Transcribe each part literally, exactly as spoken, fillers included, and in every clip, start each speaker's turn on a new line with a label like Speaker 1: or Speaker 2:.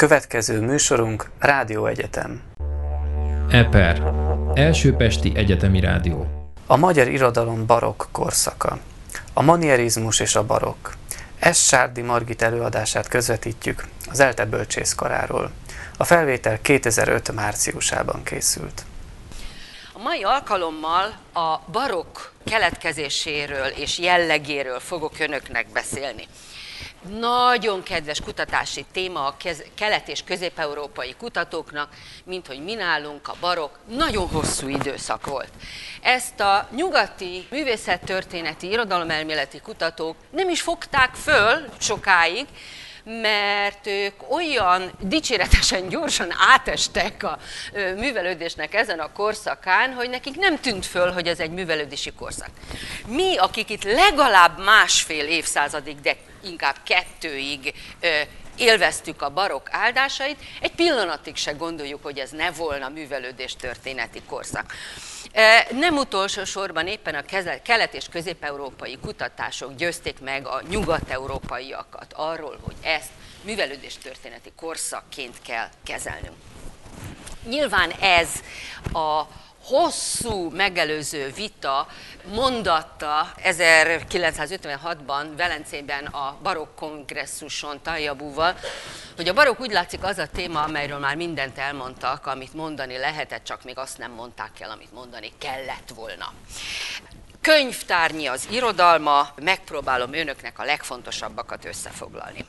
Speaker 1: Következő műsorunk Rádió Egyetem.
Speaker 2: EPER, Első Pesti Egyetemi Rádió.
Speaker 1: A magyar irodalom barokk korszaka. A manierizmus és a barokk. S. Sárdi Margit előadását közvetítjük az ELTE bölcsészkaráról. A felvétel kétezer-öt márciusában készült.
Speaker 3: A mai alkalommal a barokk keletkezéséről és jellegéről fogok önöknek beszélni. Nagyon kedves kutatási téma a kelet- és közép-európai kutatóknak, mint hogy mi nálunk a barokk nagyon hosszú időszak volt. Ezt a nyugati művészettörténeti, irodalomelméleti kutatók nem is fogták föl sokáig, mert ők olyan dicséretesen gyorsan átestek a művelődésnek ezen a korszakán, hogy nekik nem tűnt föl, hogy ez egy művelődési korszak. Mi, akik itt legalább másfél évszázadig, de inkább kettőig élveztük a barokk áldásait, egy pillanatig se gondoljuk, hogy ez ne volna művelődés történeti korszak. Nem utolsó sorban éppen a kelet- és közép-európai kutatások győzték meg a nyugat-európaiakat arról, hogy ezt művelődés történeti korszakként kell kezelnünk. Nyilván ez a hosszú megelőző vita mondatta ezerkilencszázötvenhatban Velencében a barokk kongresszuson Taljabúval, hogy a barokk úgy látszik az a téma, amelyről már mindent elmondtak, amit mondani lehetett, csak még azt nem mondták el, amit mondani kellett volna. Könyvtárnyi az irodalma, megpróbálom önöknek a legfontosabbakat összefoglalni.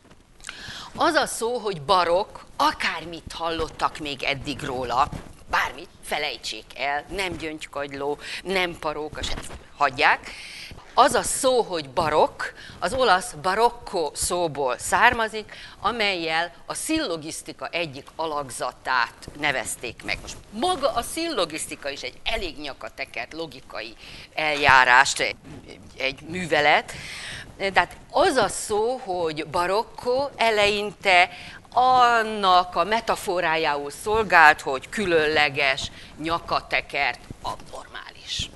Speaker 3: Az a szó, hogy barokk, akármit hallottak még eddig róla, bármit, felejtsék el, nem gyöngykagyló, nem paróka, sem hagyják. Az a szó, hogy barokk, az olasz barocco szóból származik, amellyel a szillogisztika egyik alakzatát nevezték meg. Most maga a szillogisztika is egy elég nyakatekert logikai eljárást, egy, egy művelet. Tehát az a szó, hogy barocco eleinte annak a metaforájául szolgált, hogy különleges, nyakatekert, abnormális.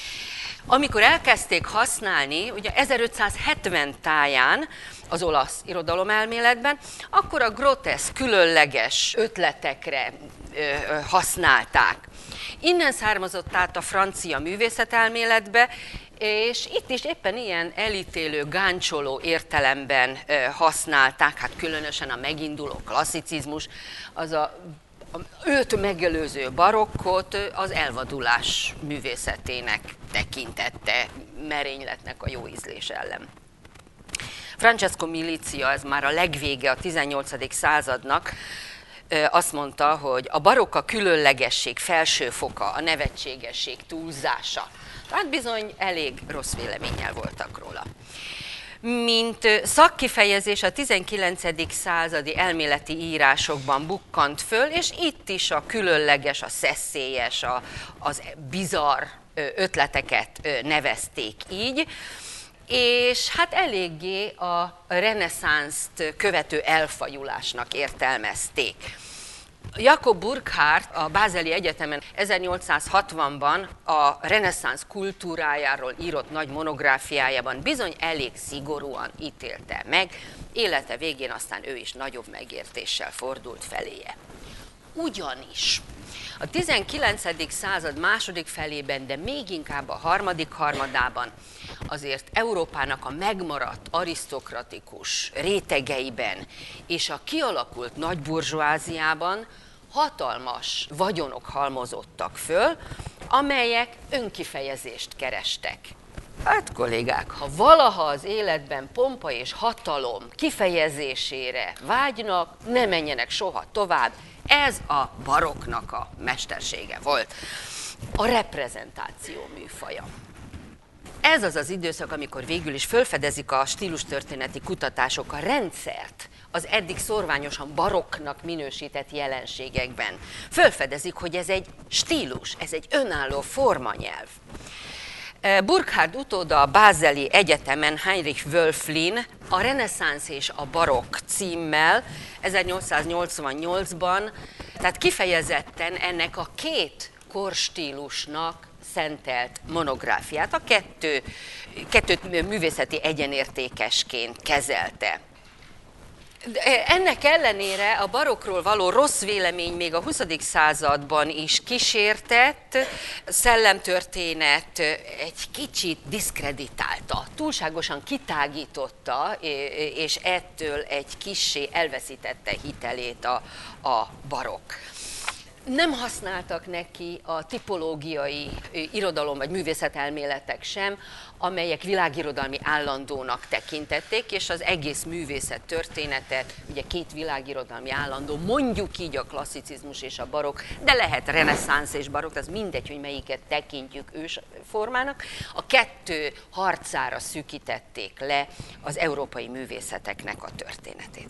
Speaker 3: Amikor elkezdték használni, ugye ezerötszázhetven táján az olasz irodalomelméletben, akkor a groteszk, különleges ötletekre ö, használták. Innen származott át a francia művészetelméletbe, és itt is éppen ilyen elítélő, gáncsoló értelemben használták, hát különösen a meginduló klasszicizmus, az a, a őt megelőző barokkot az elvadulás művészetének tekintette, merényletnek a jó ízlés ellen. Francesco Milizia, ez már a legvége a tizennyolcadik századnak, azt mondta, hogy a barokk a különlegesség felső foka, a nevetségesség túlzása. Hát bizony elég rossz véleménnyel voltak róla. Mint szakkifejezés a tizenkilencedik századi elméleti írásokban bukkant föl, és itt is a különleges, a szeszélyes, a, az bizarr ötleteket nevezték így, és hát eléggé a reneszánszt követő elfajulásnak értelmezték. Jakob Burckhardt a Bázeli Egyetemen ezernyolcszázhatvanban a reneszánsz kultúrájáról írott nagy monográfiájában bizony elég szigorúan ítélte meg, élete végén aztán ő is nagyobb megértéssel fordult feléje. Ugyanis a tizenkilencedik század második felében, de még inkább a harmadik harmadában azért Európának a megmaradt arisztokratikus rétegeiben és a kialakult nagyburzsóáziában hatalmas vagyonok halmozottak föl, amelyek önkifejezést kerestek. Hát kollégák, ha valaha az életben pompa és hatalom kifejezésére vágynak, ne menjenek soha tovább. Ez a barokknak a mestersége volt. A reprezentáció műfaja. Ez az az időszak, amikor végül is felfedezik a stílustörténeti kutatások a rendszert az eddig szorványosan barokknak minősített jelenségekben. Felfedezik, hogy ez egy stílus, ez egy önálló formanyelv. Burckhardt utóda a Bázeli Egyetemen Heinrich Wölfflin a Reneszánsz és a barokk címmel ezernyolcszáznyolcvannyolcban, tehát kifejezetten ennek a két korstílusnak szentelt monográfiát, a kettő, kettőt művészeti egyenértékesként kezelte. De ennek ellenére a barokkról való rossz vélemény még a huszadik században is kísértett, szellemtörténet egy kicsit diszkreditálta, túlságosan kitágította, és ettől egy kissé elveszítette hitelét a, a barokk. Nem használtak neki a tipológiai irodalom vagy művészetelméletek sem, amelyek világirodalmi állandónak tekintették, és az egész művészet történetet, ugye két világirodalmi állandó, mondjuk így a klasszicizmus és a barokk, de lehet reneszánsz és barokk, ez mindegy, hogy melyiket tekintjük ősformának. A kettő harcára szűkítették le az európai művészeteknek a történetét.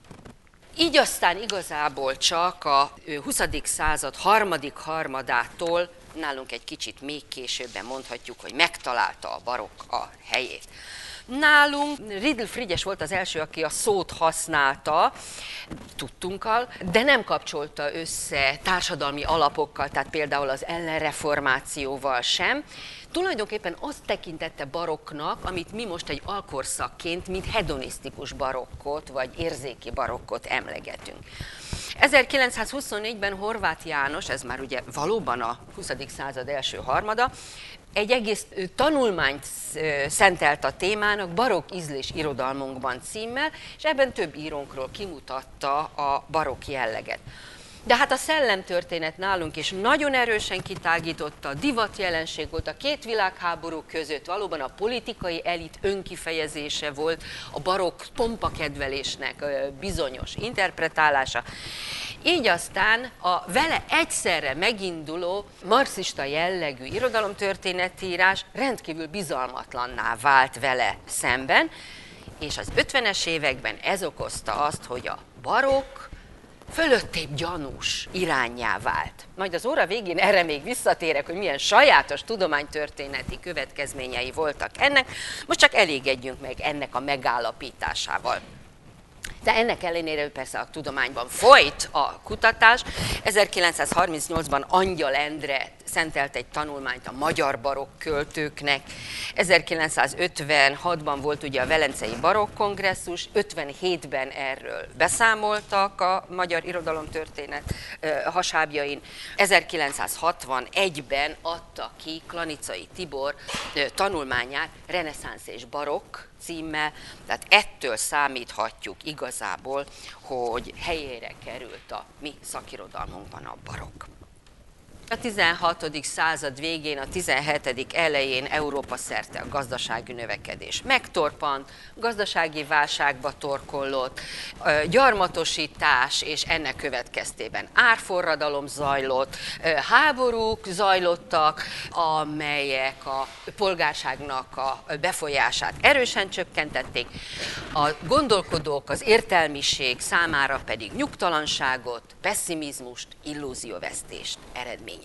Speaker 3: Így aztán igazából csak a huszadik század harmadik harmadától, nálunk egy kicsit még későbben mondhatjuk, hogy megtalálta a barokk a helyét. Nálunk Riedl Frigyes volt az első, aki a szót használta, tudtunkkal, de nem kapcsolta össze társadalmi alapokkal, tehát például az ellenreformációval sem. Tulajdonképpen azt tekintette barokknak, amit mi most egy alkorszakként, mint hedonisztikus barokkot, vagy érzéki barokkot emlegetünk. ezerkilencszázhuszonnégyben Horváth János, ez már ugye valóban a huszadik század első harmada, egy egész tanulmányt szentelt a témának, Barokk ízlés irodalmunkban címmel, és ebben több írónkról kimutatta a barokk jelleget. De hát a szellemtörténet nálunk is nagyon erősen kitágította, a divat jelenség volt a két világháború között, valóban a politikai elit önkifejezése volt, a barokk pompakedvelésnek bizonyos interpretálása. Így aztán a vele egyszerre meginduló marxista jellegű irodalomtörténetírás rendkívül bizalmatlanná vált vele szemben, és az ötvenes években ez okozta azt, hogy a barokk fölöttébb gyanús iránnyá vált. Majd az óra végén erre még visszatérek, hogy milyen sajátos tudománytörténeti következményei voltak ennek, most csak elégedjünk meg ennek a megállapításával. De ennek ellenére persze a tudományban folyt a kutatás. ezerkilencszázharmincnyolcban Angyal Endre szentelt egy tanulmányt a magyar barokk költőknek. ezerkilencszázötvenhatban volt ugye a Velencei Barokk Kongresszus, ötvenhétben erről beszámoltak a magyar irodalomtörténet hasábjain. ezerkilencszázhatvanegyben adta ki Klanicai Tibor tanulmányát Reneszánsz és barokk címmel, tehát ettől számíthatjuk igazából, hogy helyére került a mi szakirodalmunkban a barokk. A tizenhatodik század végén, a tizenhetedik elején Európa szerte a gazdasági növekedés megtorpant, gazdasági válságba torkollott, gyarmatosítás és ennek következtében árforradalom zajlott, háborúk zajlottak, amelyek a polgárságnak a befolyását erősen csökkentették, a gondolkodók, az értelmiség számára pedig nyugtalanságot, pesszimizmust, illúzióvesztést eredményeztek.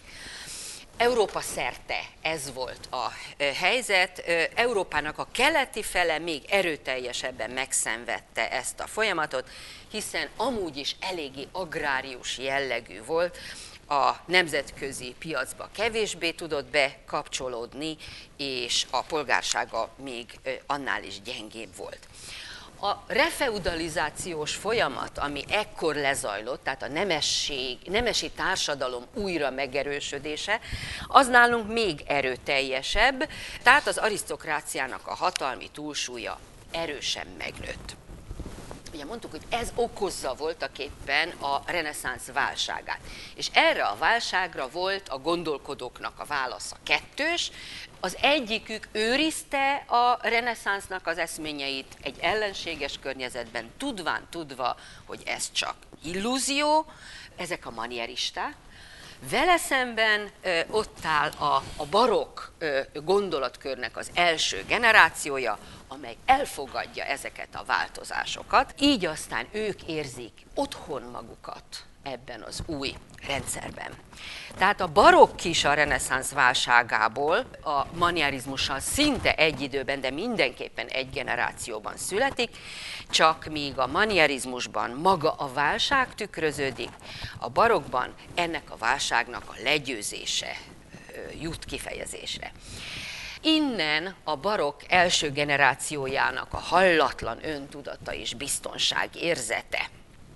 Speaker 3: Európa szerte ez volt a helyzet. Európának a keleti fele még erőteljesebben megszenvedte ezt a folyamatot, hiszen amúgy is eléggé agrárius jellegű volt, a nemzetközi piacba kevésbé tudott bekapcsolódni, és a polgársága még annál is gyengébb volt. A refeudalizációs folyamat, ami ekkor lezajlott, tehát a nemesség, nemesi társadalom újra megerősödése, az nálunk még erőteljesebb, tehát az arisztokráciának a hatalmi túlsúlya erősen megnőtt. Ugye mondtuk, hogy ez okozza voltaképpen a reneszánsz válságát. És erre a válságra volt a gondolkodóknak a válasza kettős. Az egyikük őrizte a reneszánsznak az eszményeit egy ellenséges környezetben, tudván tudva, hogy ez csak illúzió, ezek a manieristák. Vele szemben ö, ott áll a, a barokk ö, gondolatkörnek az első generációja, amely elfogadja ezeket a változásokat, így aztán ők érzik otthon magukat ebben az új rendszerben. Tehát a barokk is a reneszánsz válságából a manierizmussal szinte egy időben, de mindenképpen egy generációban születik, csak míg a manierizmusban maga a válság tükröződik, a barokkban ennek a válságnak a legyőzése jut kifejezésre. Innen a barokk első generációjának a hallatlan öntudata és biztonság érzete.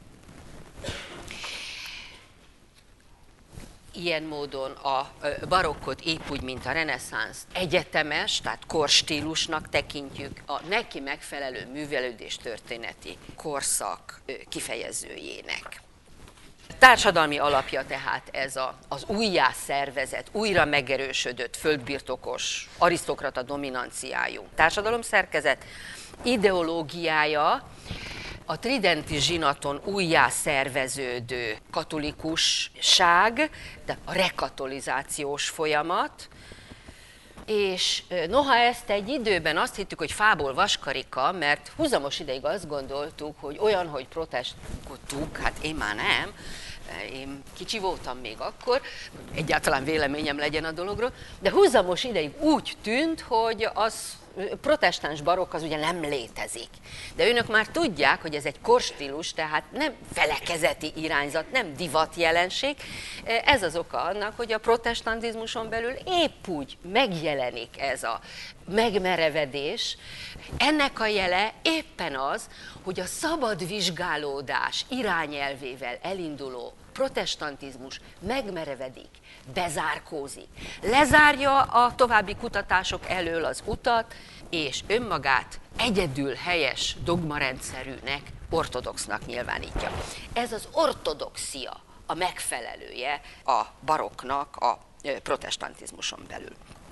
Speaker 3: Ilyen módon a barokkot épp úgy, mint a reneszánsz egyetemes, tehát korstílusnak tekintjük, a neki megfelelő művelődéstörténeti korszak kifejezőjének. Társadalmi alapja tehát ez a, az újjá szervezett, újra megerősödött, földbirtokos, arisztokrata dominanciájú társadalomszerkezet, ideológiája a tridenti zsinaton újjá szerveződő katolikusság, de a rekatolizációs folyamat, és noha ezt egy időben azt hittük, hogy fából vaskarika, mert húzamos ideig azt gondoltuk, hogy olyan, hogy protestáltuk, hát én már nem, én kicsi voltam még akkor, egyáltalán véleményem legyen a dologról, de húzamos ideig úgy tűnt, hogy az protestáns barokk az ugye nem létezik. De önök már tudják, hogy ez egy korstílus, tehát nem felekezeti irányzat, nem divat jelenség. Ez az oka annak, hogy a protestantizmuson belül épp úgy megjelenik ez a megmerevedés. Ennek a jele éppen az, hogy a szabad vizsgálódás irányelvével elinduló protestantizmus megmerevedik, bezárkózik, lezárja a további kutatások elől az utat, és önmagát egyedül helyes dogmarendszerűnek, ortodoxnak nyilvánítja. Ez az ortodoxia a megfelelője a barokknak a protestantizmuson belül.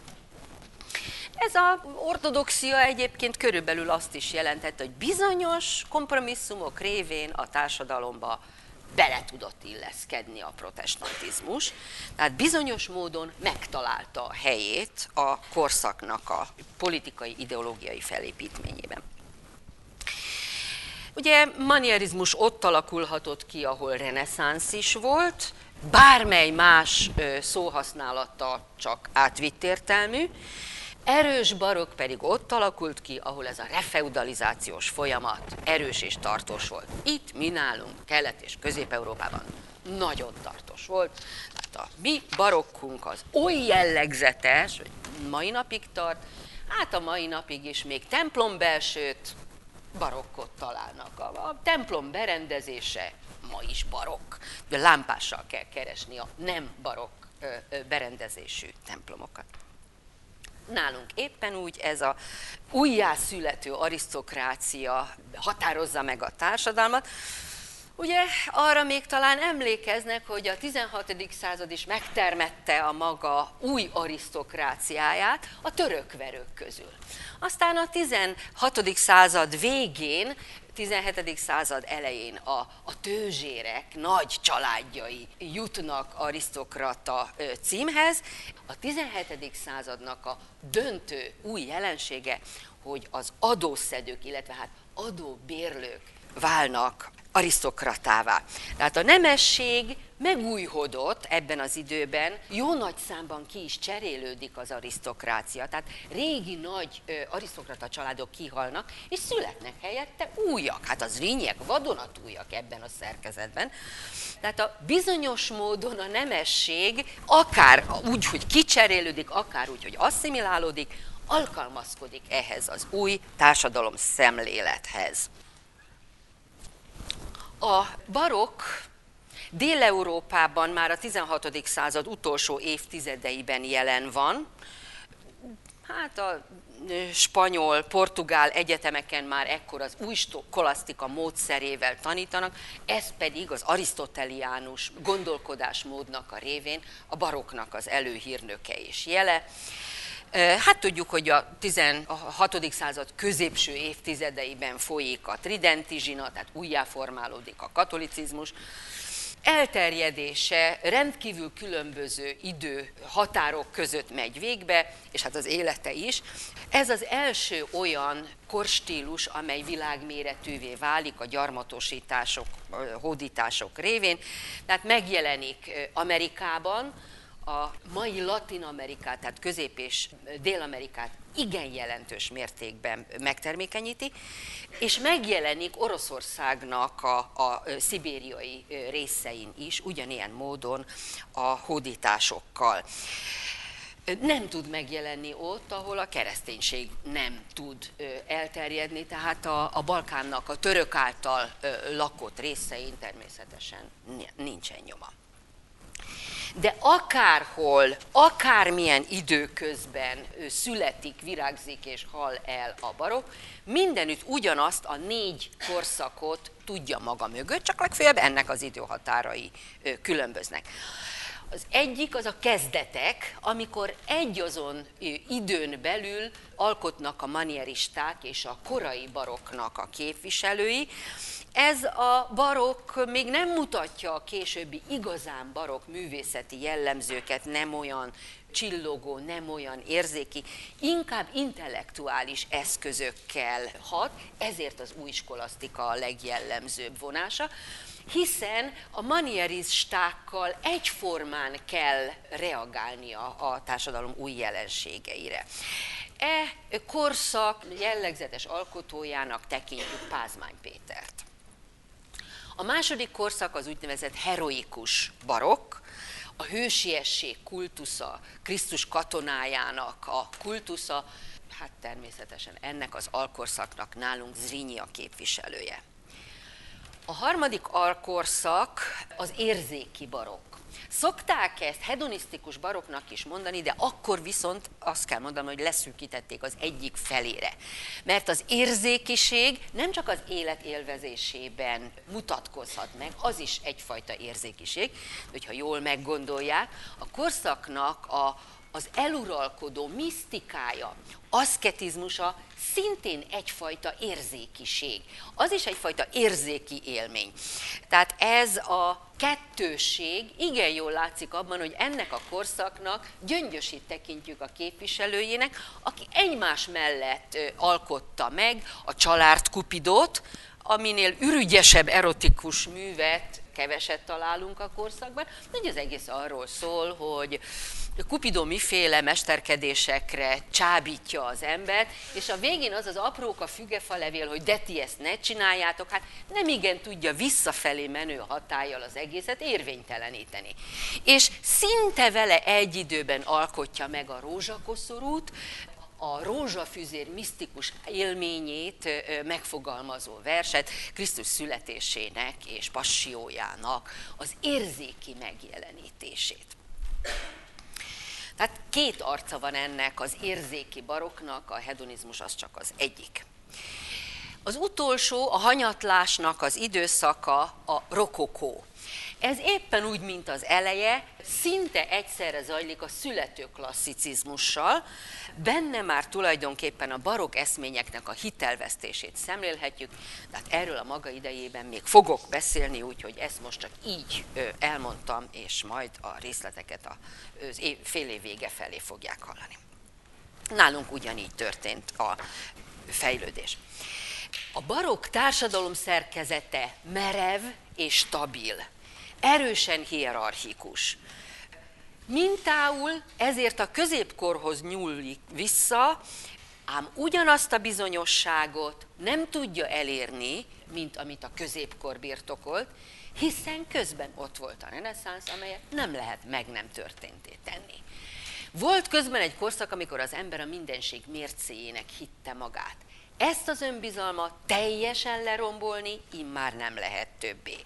Speaker 3: Ez az ortodoxia egyébként körülbelül azt is jelentette, hogy bizonyos kompromisszumok révén a társadalomba bele tudott illeszkedni a protestantizmus, tehát bizonyos módon megtalálta a helyét a korszaknak a politikai, ideológiai felépítményében. Ugye manierizmus ott alakulhatott ki, ahol reneszánsz is volt, bármely más szóhasználata csak átvitt értelmű, erős barokk pedig ott alakult ki, ahol ez a refeudalizációs folyamat erős és tartós volt. Itt mi nálunk, Kelet- és Közép-Európában nagyon tartós volt. Hát a mi barokkunk az oly jellegzetes, hogy mai napig tart, hát a mai napig is még templombelsőt, barokkot találnak. A, a templom berendezése ma is barokk. De lámpással kell keresni a nem barokk berendezésű templomokat. Nálunk éppen úgy ez a újjászülető arisztokrácia határozza meg a társadalmat. Ugye arra még talán emlékeznek, hogy a tizenhatodik század is megtermette a maga új arisztokráciáját a törökverők közül. Aztán a tizenhatodik század végén, tizenhetedik század elején a, a tőzsérek nagy családjai jutnak arisztokrata címhez. A tizenhetedik századnak a döntő új jelensége, hogy az adószedők, illetve hát adóbérlők válnak arisztokratává. Tehát a nemesség megújhodott ebben az időben, jó nagy számban ki is cserélődik az arisztokrácia, tehát régi nagy ö, arisztokrata családok kihalnak, és születnek helyette újak. Hát az Zrínyiek vadonatújak ebben a szerkezetben. Tehát a bizonyos módon a nemesség akár úgy, hogy kicserélődik, akár úgy, hogy asszimilálódik, alkalmazkodik ehhez az új társadalom szemlélethez. A barokk Dél-Európában már a tizenhatodik század utolsó évtizedeiben jelen van. Hát a spanyol, portugál egyetemeken már ekkor az új skolasztika módszerével tanítanak, ez pedig az arisztoteliánus gondolkodásmódnak a révén a barokknak az előhírnöke és jele. Hát tudjuk, hogy a tizenhatodik század középső évtizedeiben folyik a tridenti zsinat, tehát újjáformálódik a katolicizmus. Elterjedése rendkívül különböző idő határok között megy végbe, és hát az élete is. Ez az első olyan korstílus, amely világméretűvé válik a gyarmatosítások, hódítások révén. Tehát megjelenik Amerikában, a mai Latin-Amerikát, tehát Közép- és Dél-Amerikát igen jelentős mértékben megtermékenyíti, és megjelenik Oroszországnak a, a szibériai részein is ugyanilyen módon a hódításokkal. nem tud megjelenni ott, ahol a kereszténység nem tud elterjedni, tehát a, a Balkánnak a török által lakott részein természetesen nincsen nyoma. De akárhol, akármilyen időközben születik, virágzik és hal el a barokk, mindenütt ugyanazt a négy korszakot tudja maga mögött, csak legfeljebb ennek az időhatárai különböznek. Az egyik az a kezdetek, amikor egyazon időn belül alkotnak a manieristák és a korai barokknak a képviselői. Ez a barokk még nem mutatja a későbbi igazán barokk művészeti jellemzőket, nem olyan csillogó, nem olyan érzéki, inkább intellektuális eszközökkel hat, ezért az új skolasztika a legjellemzőbb vonása, hiszen a manieristákkal egyformán kell reagálnia a társadalom új jelenségeire. E korszak jellegzetes alkotójának tekintjük Pázmány Pétert. A második korszak az úgynevezett heroikus barokk, a hősiesség kultusza, Krisztus katonájának a kultusza, hát természetesen ennek az alkorszaknak nálunk Zrínyi a képviselője. A harmadik alkorszak az érzéki barokk. Szokták ezt hedonisztikus barokknak is mondani, de akkor viszont azt kell mondanom, hogy leszűkítették az egyik felére. Mert az érzékiség nem csak az élet élvezésében mutatkozhat meg, az is egyfajta érzékiség, hogyha jól meggondolják, a korszaknak a az eluralkodó misztikája, aszketizmusa szintén egyfajta érzékiség. Az is egyfajta érzéki élmény. Tehát ez a kettősség igen jól látszik abban, hogy ennek a korszaknak Gyöngyösit tekintjük a képviselőjének, aki egymás mellett alkotta meg a Család Cupidót, aminél ürügyesebb erotikus művet keveset találunk a korszakban, de az egész arról szól, hogy Cupidó miféle mesterkedésekre csábítja az embert, és a végén az az apróka fügefalevél, hogy de ti ezt ne csináljátok, hát nem igen tudja visszafelé menő hatállyal az egészet érvényteleníteni. És szinte vele egy időben alkotja meg a rózsakoszorút, a rózsafüzér misztikus élményét megfogalmazó verset, Krisztus születésének és passiójának az érzéki megjelenítését. Tehát két arca van ennek az érzéki barokknak, a hedonizmus az csak az egyik. Az utolsó, a hanyatlásnak az időszaka a rokokó. Ez éppen úgy, mint az eleje, szinte egyszerre zajlik a születő klasszicizmussal, benne már tulajdonképpen a barokk eszményeknek a hitelvesztését szemlélhetjük, tehát erről a maga idejében még fogok beszélni, úgyhogy ezt most csak így elmondtam, és majd a részleteket az év, fél év vége felé fogják hallani. Nálunk ugyanígy történt a fejlődés. A barokk társadalom szerkezete merev és stabil, erősen hierarchikus. Mintául ezért a középkorhoz nyúlik vissza, ám ugyanazt a bizonyosságot nem tudja elérni, mint amit a középkor birtokolt, hiszen közben ott volt a reneszánsz, amelyet nem lehet meg nem történté tenni. Volt közben egy korszak, amikor az ember a mindenség mércéjének hitte magát. Ezt az önbizalmat teljesen lerombolni immár nem lehet többé.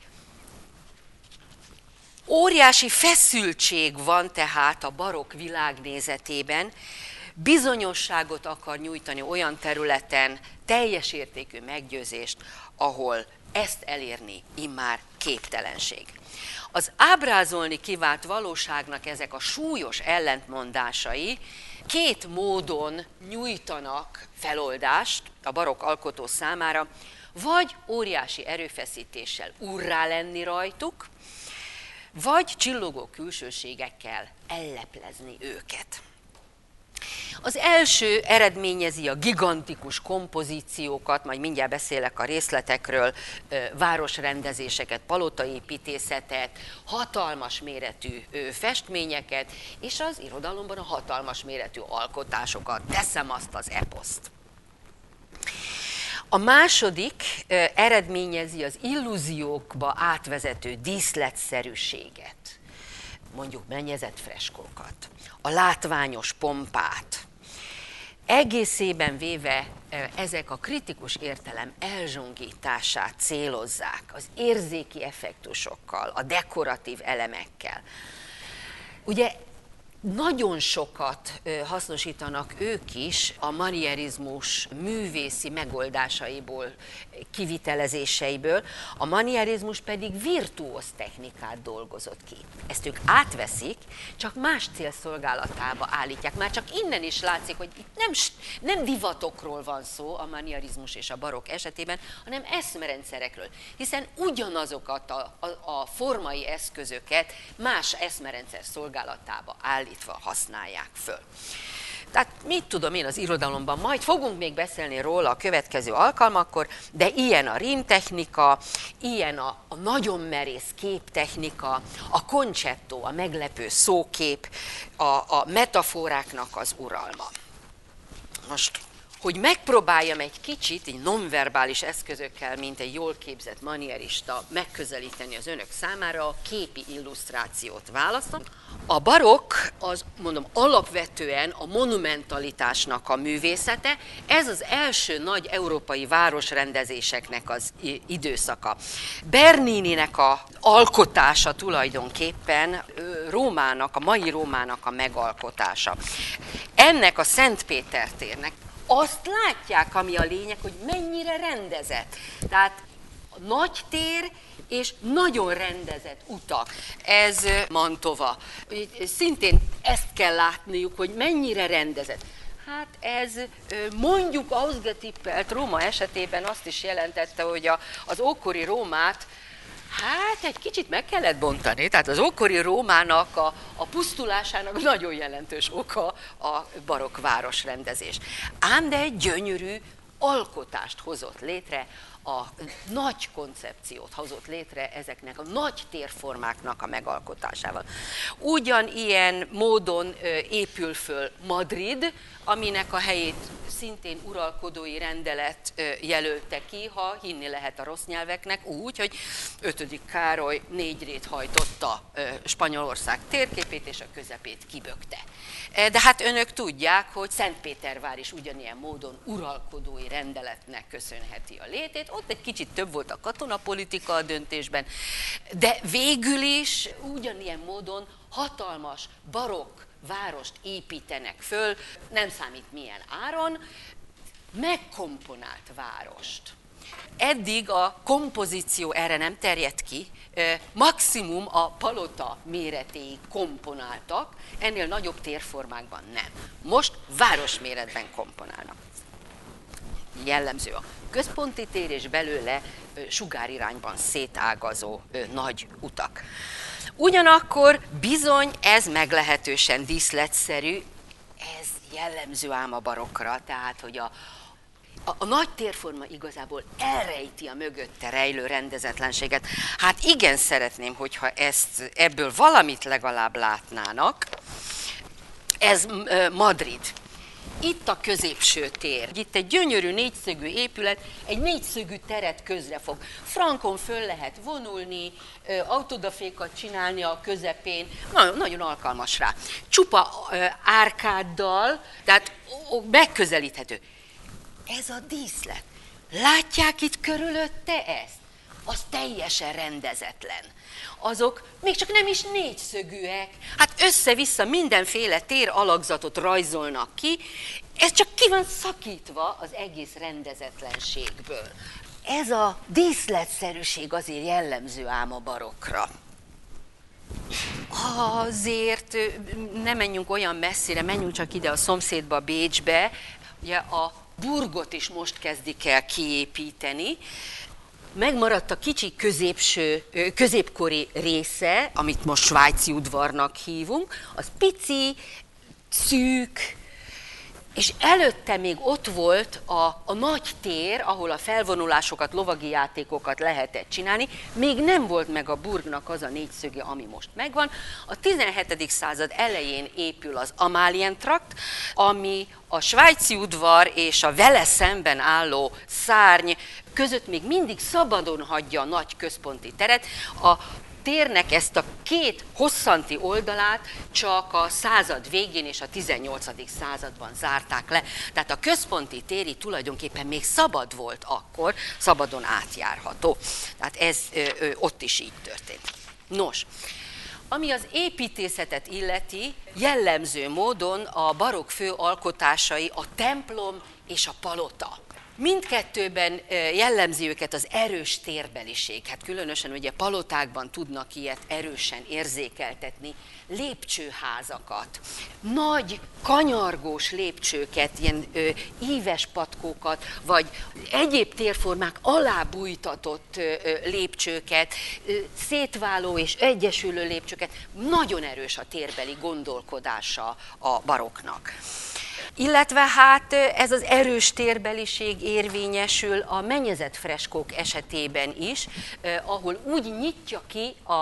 Speaker 3: Óriási feszültség van tehát a barokk világnézetében, bizonyosságot akar nyújtani olyan területen, teljes értékű meggyőzést, ahol ezt elérni immár képtelenség. Az ábrázolni kívánt valóságnak ezek a súlyos ellentmondásai két módon nyújtanak feloldást a barokk alkotó számára, vagy óriási erőfeszítéssel urrá lenni rajtuk, vagy csillogó külsőségekkel elleplezni őket. Az első eredményezi a gigantikus kompozíciókat, majd mindjárt beszélek a részletekről, városrendezéseket, palotaépítészetet, hatalmas méretű festményeket, és az irodalomban a hatalmas méretű alkotásokat, teszem azt az eposzt. A második eredményezi az illúziókba átvezető díszletszerűséget. mondjuk mennyezett freskókat, a látványos pompát. Egészében véve ezek a kritikus értelem elzsongítását célozzák az érzéki effektusokkal, a dekoratív elemekkel. Ugye nagyon sokat hasznosítanak ők is a manierizmus művészi megoldásaiból, kivitelezéseiből, a manierizmus pedig virtuóz technikát dolgozott ki. Ezt ők átveszik, csak más célszolgálatába állítják. Már csak innen is látszik, hogy itt nem, nem divatokról van szó a manierizmus és a barokk esetében, hanem eszmerendszerekről. Hiszen ugyanazokat a, a, a formai eszközöket más eszmerendszer szolgálatába állítva használják föl. Tehát mit tudom én az irodalomban, majd fogunk még beszélni róla a következő alkalmakkor, de ilyen a rímtechnika, ilyen a, a nagyon merész képtechnika, a konceptó, a meglepő szókép, a, a metaforáknak az uralma. Most, hogy megpróbáljam egy kicsit, így nonverbális eszközökkel, mint egy jól képzett manierista megközelíteni az önök számára, a képi illusztrációt választom. A barokk az, mondom, alapvetően a monumentalitásnak a művészete, ez az első nagy európai városrendezéseknek az időszaka. Bernininek az alkotása tulajdonképpen Rómának, a mai Rómának a megalkotása. Ennek a Szentpéter térnek azt látják, ami a lényeg, hogy mennyire rendezett. Tehát nagy tér és nagyon rendezett utak. Ez Mantova. Szintén ezt kell látniuk, hogy mennyire rendezett. Hát ez mondjuk ausgetippelt Róma esetében azt is jelentette, hogy a, az ókori Rómát hát egy kicsit meg kellett bontani, tehát az ókori Rómának a, a pusztulásának nagyon jelentős oka a barokk városrendezés. Ám de egy gyönyörű alkotást hozott létre, a nagy koncepciót hozott létre ezeknek a nagy térformáknak a megalkotásával. Ugyanilyen módon épül föl Madrid, aminek a helyét szintén uralkodói rendelet jelölte ki, ha hinni lehet a rossz nyelveknek, úgy, hogy ötödik Károly négyrét hajtotta Spanyolország térképét, és a közepét kibökte. De hát önök tudják, hogy Szentpétervár is ugyanilyen módon uralkodói rendeletnek köszönheti a létét. Ott egy kicsit több volt a katonapolitika a döntésben, de végül is ugyanilyen módon hatalmas barokk várost építenek föl, nem számít milyen áron, megkomponált várost. Eddig a kompozíció erre nem terjedt ki, maximum a palota méretéig komponáltak, ennél nagyobb térformákban nem. Most városméretben komponálnak. Jellemző a központi tér és belőle sugárirányban szétágazó nagy utak. Ugyanakkor bizony ez meglehetősen díszletszerű, ez jellemző ám a barokkra, tehát hogy a, a, a nagy térforma igazából elrejti a mögötte rejlő rendezetlenséget. Hát igen, szeretném, hogyha ezt, ebből valamit legalább látnának. Ez Madrid. Itt a középső tér. Itt egy gyönyörű négyszögű épület, egy négyszögű teret közrefog. Frankon föl lehet vonulni, autodafékat csinálni a közepén, nagyon, nagyon alkalmas rá. Csupa árkáddal, tehát megközelíthető. Ez a díszlet. Látják itt körülötte ezt? Az teljesen rendezetlen. Azok még csak nem is négyszögűek, hát össze-vissza mindenféle tér alakzatot rajzolnak ki, ez csak ki van szakítva az egész rendezetlenségből. Ez a díszletszerűség azért jellemző ám a barokkra. Azért nem menjünk olyan messzire, menjünk csak ide a szomszédba, Bécsbe, ugye a burgot is most kezdik el kiépíteni. Megmaradt a kicsi középső, középkori része, amit most svájci udvarnak hívunk, az pici, szűk, és előtte még ott volt a, a nagy tér, ahol a felvonulásokat, lovagi játékokat lehetett csinálni, még nem volt meg a burgnak az a négyszöge, ami most megvan. A tizenhetedik század elején épül az Amalientrakt, ami a svájci udvar és a vele szemben álló szárny között még mindig szabadon hagyja a nagy központi teret. A térnek ezt a két hosszanti oldalát csak a század végén és a tizennyolcadik században zárták le. Tehát a központi téri tulajdonképpen még szabad volt akkor, szabadon átjárható. Tehát ez ö, ö, ott is így történt. Nos, ami az építészetet illeti, jellemző módon a barokk fő alkotásai a templom és a palota. Mindkettőben jellemzi őket az erős térbeliség. Hát különösen ugye palotákban tudnak ilyet erősen érzékeltetni. Lépcsőházakat, nagy kanyargós lépcsőket, ilyen ö, íves patkókat, vagy egyéb térformák alá bújtatott ö, ö, lépcsőket, ö, szétváló és egyesülő lépcsőket. Nagyon erős a térbeli gondolkodása a barokknak. Illetve hát ez az erős térbeliség érvényesül a mennyezetfreskók esetében is, eh, ahol úgy nyitja ki a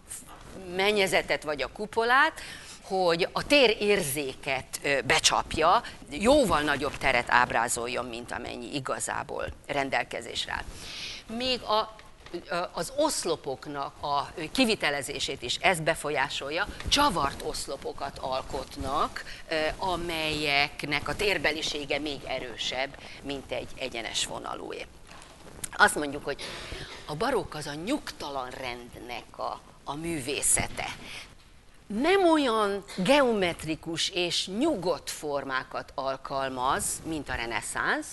Speaker 3: mennyezetet vagy a kupolát, hogy a térérzéket eh, becsapja, jóval nagyobb teret ábrázoljon, mint amennyi igazából rendelkezésre áll. Még a az oszlopoknak a kivitelezését is ez befolyásolja, csavart oszlopokat alkotnak, amelyeknek a térbelisége még erősebb, mint egy egyenes vonalúé. Azt mondjuk, hogy a barokk az a nyugtalan rendnek a, a művészete. Nem olyan geometrikus és nyugodt formákat alkalmaz, mint a reneszánsz,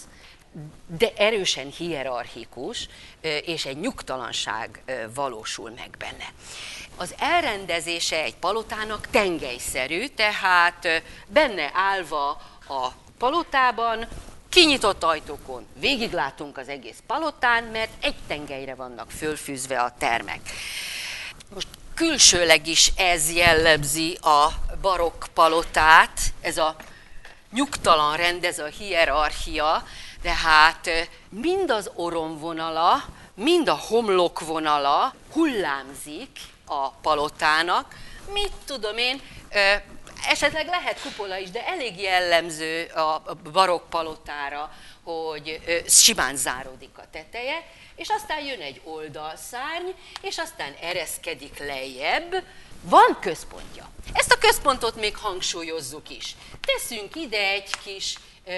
Speaker 3: de erősen hierarchikus, és egy nyugtalanság valósul meg benne. Az elrendezése egy palotának tengelyszerű, tehát benne állva a palotában, kinyitott ajtókon végiglátunk az egész palotán, mert egy tengelyre vannak fölfűzve a termek. Most külsőleg is ez jellemzi a barokk palotát, ez a nyugtalan rend, ez a hierarchia, tehát mind az oromvonala, mind a homlokvonala hullámzik a palotának. Mit tudom én, esetleg lehet kupola is, de elég jellemző a barokk palotára, hogy simán záródik a teteje, és aztán jön egy oldalszárny, és aztán ereszkedik lejjebb. Van központja. Ezt a központot még hangsúlyozzuk is. Teszünk ide egy kis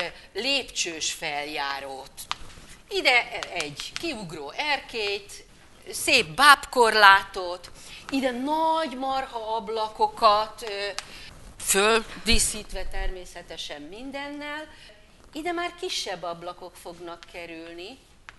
Speaker 3: lépcsős feljárót, ide egy kiugró erkélyt, szép bábkorlátot, ide nagy marha ablakokat, földíszítve természetesen mindennel, ide már kisebb ablakok fognak kerülni,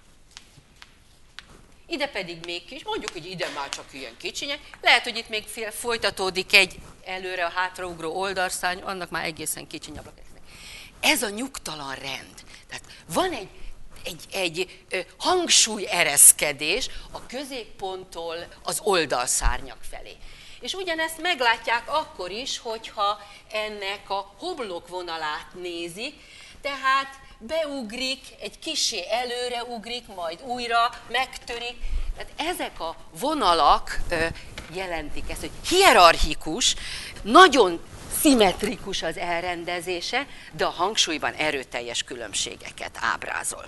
Speaker 3: ide pedig még kis, mondjuk, hogy ide már csak ilyen kicsinyek, lehet, hogy itt még fél, folytatódik egy előre a hátraugró oldalszárny, annak már egészen kicsiny ablak. Ez a nyugtalan rend. Tehát van egy, egy, egy ö, hangsúlyereszkedés a középponttól az oldalszárnyak felé. És ugyanezt meglátják akkor is, hogyha ennek a homlokvonalát nézik, tehát beugrik, egy kissé előre ugrik, majd újra megtörik. Tehát ezek a vonalak ö, jelentik ezt, hogy hierarchikus, nagyon szimmetrikus az elrendezése, de a hangsúlyban erőteljes különbségeket ábrázol.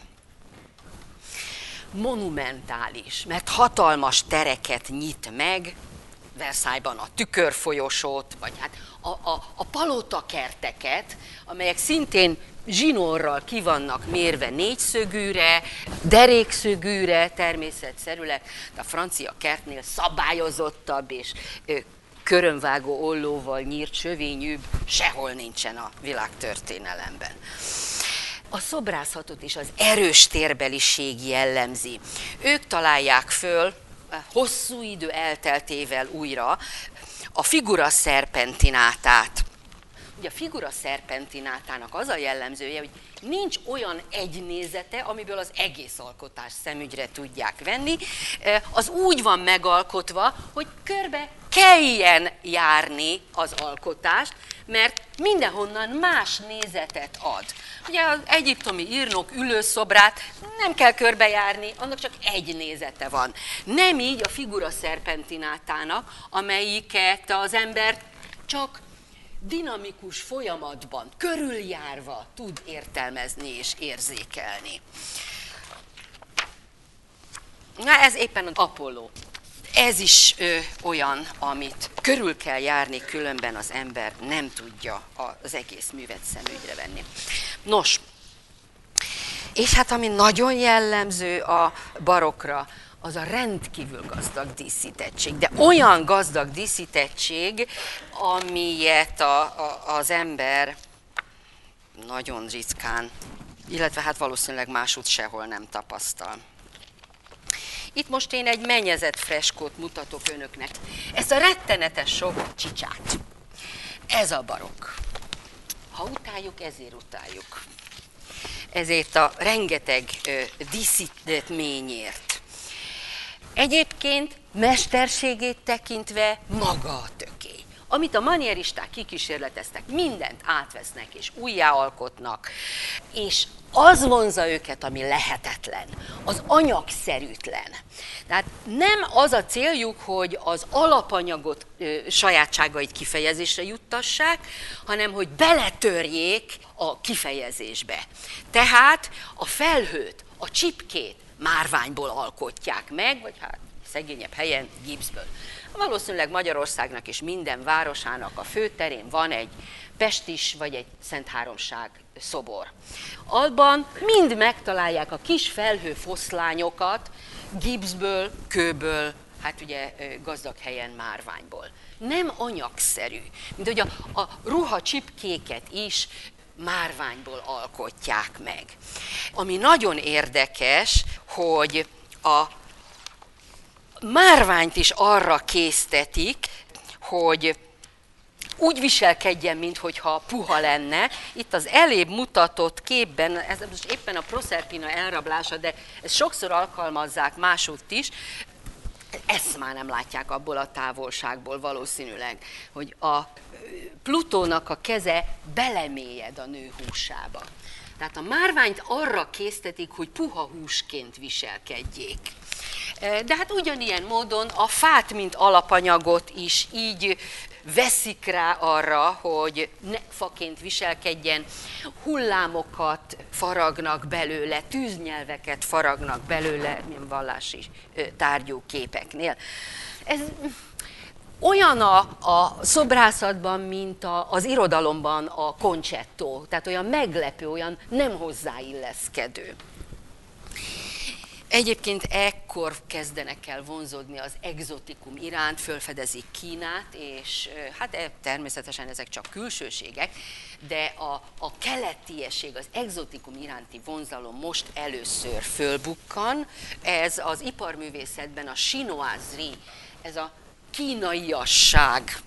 Speaker 3: Monumentális, mert hatalmas tereket nyit meg, Versailles-ban a tükörfolyosót, vagy hát a, a, a palotakerteket, amelyek szintén zsinórral ki vannak mérve négyszögűre, derékszögűre, természetszerűleg, de a francia kertnél szabályozottabb és körömvágó ollóval nyírt sövényűbb sehol nincsen a világtörténelemben. A szobrászatot is az erős térbeliség jellemzi. Ők találják föl hosszú idő elteltével újra a figura serpentinátát. Ugye a figura serpentinátának az a jellemzője, hogy nincs olyan egynézete, amiből az egész alkotás szemügyre tudják venni. Az úgy van megalkotva, hogy körbe kelljen járni az alkotást, mert mindenhonnan más nézetet ad. Ugye az egyiptomi írnok ülőszobrát nem kell körbejárni, annak csak egy nézete van. Nem így a figura serpentinátának, amelyiket az ember csak dinamikus folyamatban, körüljárva tud értelmezni és érzékelni. Na, ez éppen az Apolló. ez is ö, olyan, amit körül kell járni, különben az ember nem tudja az egész művet szemügyre venni. Nos, és hát ami nagyon jellemző a barokkra, az a rendkívül gazdag díszítettség. De olyan gazdag díszítettség, amilyet a, a, az ember nagyon ritkán, illetve hát valószínűleg máshogy sehol nem tapasztal. Itt most én egy mennyezett freskót mutatok önöknek. Ezt a rettenetes sok csicsát. Ez a barokk. Ha utáljuk, ezért utáljuk. Ezért a rengeteg ö, díszítményért. Egyébként mesterségét tekintve maga a tökély. Amit a manieristák kikísérleteztek, mindent átvesznek és újjáalkotnak, és az vonza őket, ami lehetetlen, az anyagszerűtlen. Tehát nem az a céljuk, hogy az alapanyagot ö, sajátságait kifejezésre juttassák, hanem hogy beletörjék a kifejezésbe. Tehát a felhőt, a csipkét márványból alkotják meg, vagy hát szegényebb helyen gipszből. Valószínűleg Magyarországnak és minden városának a főterén van egy Pestis vagy egy Szentháromság szobor. Abban mind megtalálják a kis felhőfoszlányokat gipszből, kőből, hát ugye gazdag helyen márványból. Nem anyagszerű, mint hogy a, a ruhacsipkéket is márványból alkotják meg. Ami nagyon érdekes, hogy a márványt is arra késztetik, hogy úgy viselkedjen, minthogyha puha lenne. Itt az elébb mutatott képben, ez most éppen a Proserpina elrablása, de ezt sokszor alkalmazzák másutt is, ezt már nem látják abból a távolságból valószínűleg, hogy a Plutónak a keze belemélyed a nő húsába. Tehát a márványt arra késztetik, hogy puha húsként viselkedjék. De hát ugyanilyen módon a fát, mint alapanyagot is így veszik rá arra, hogy ne faként viselkedjen, hullámokat faragnak belőle, tűznyelveket faragnak belőle, mint vallási tárgyú képeknél. Ez olyan a, a szobrászatban, mint a, az irodalomban a concetto, tehát olyan meglepő, olyan nem hozzáilleszkedő. Egyébként ekkor kezdenek el vonzódni az egzotikum iránt, fölfedezik Kínát, és hát természetesen ezek csak külsőségek, de a, a keletiesség, az egzotikum iránti vonzalom most először fölbukkan. Ez az iparművészetben a chinoiserie, ez a kínaiasság.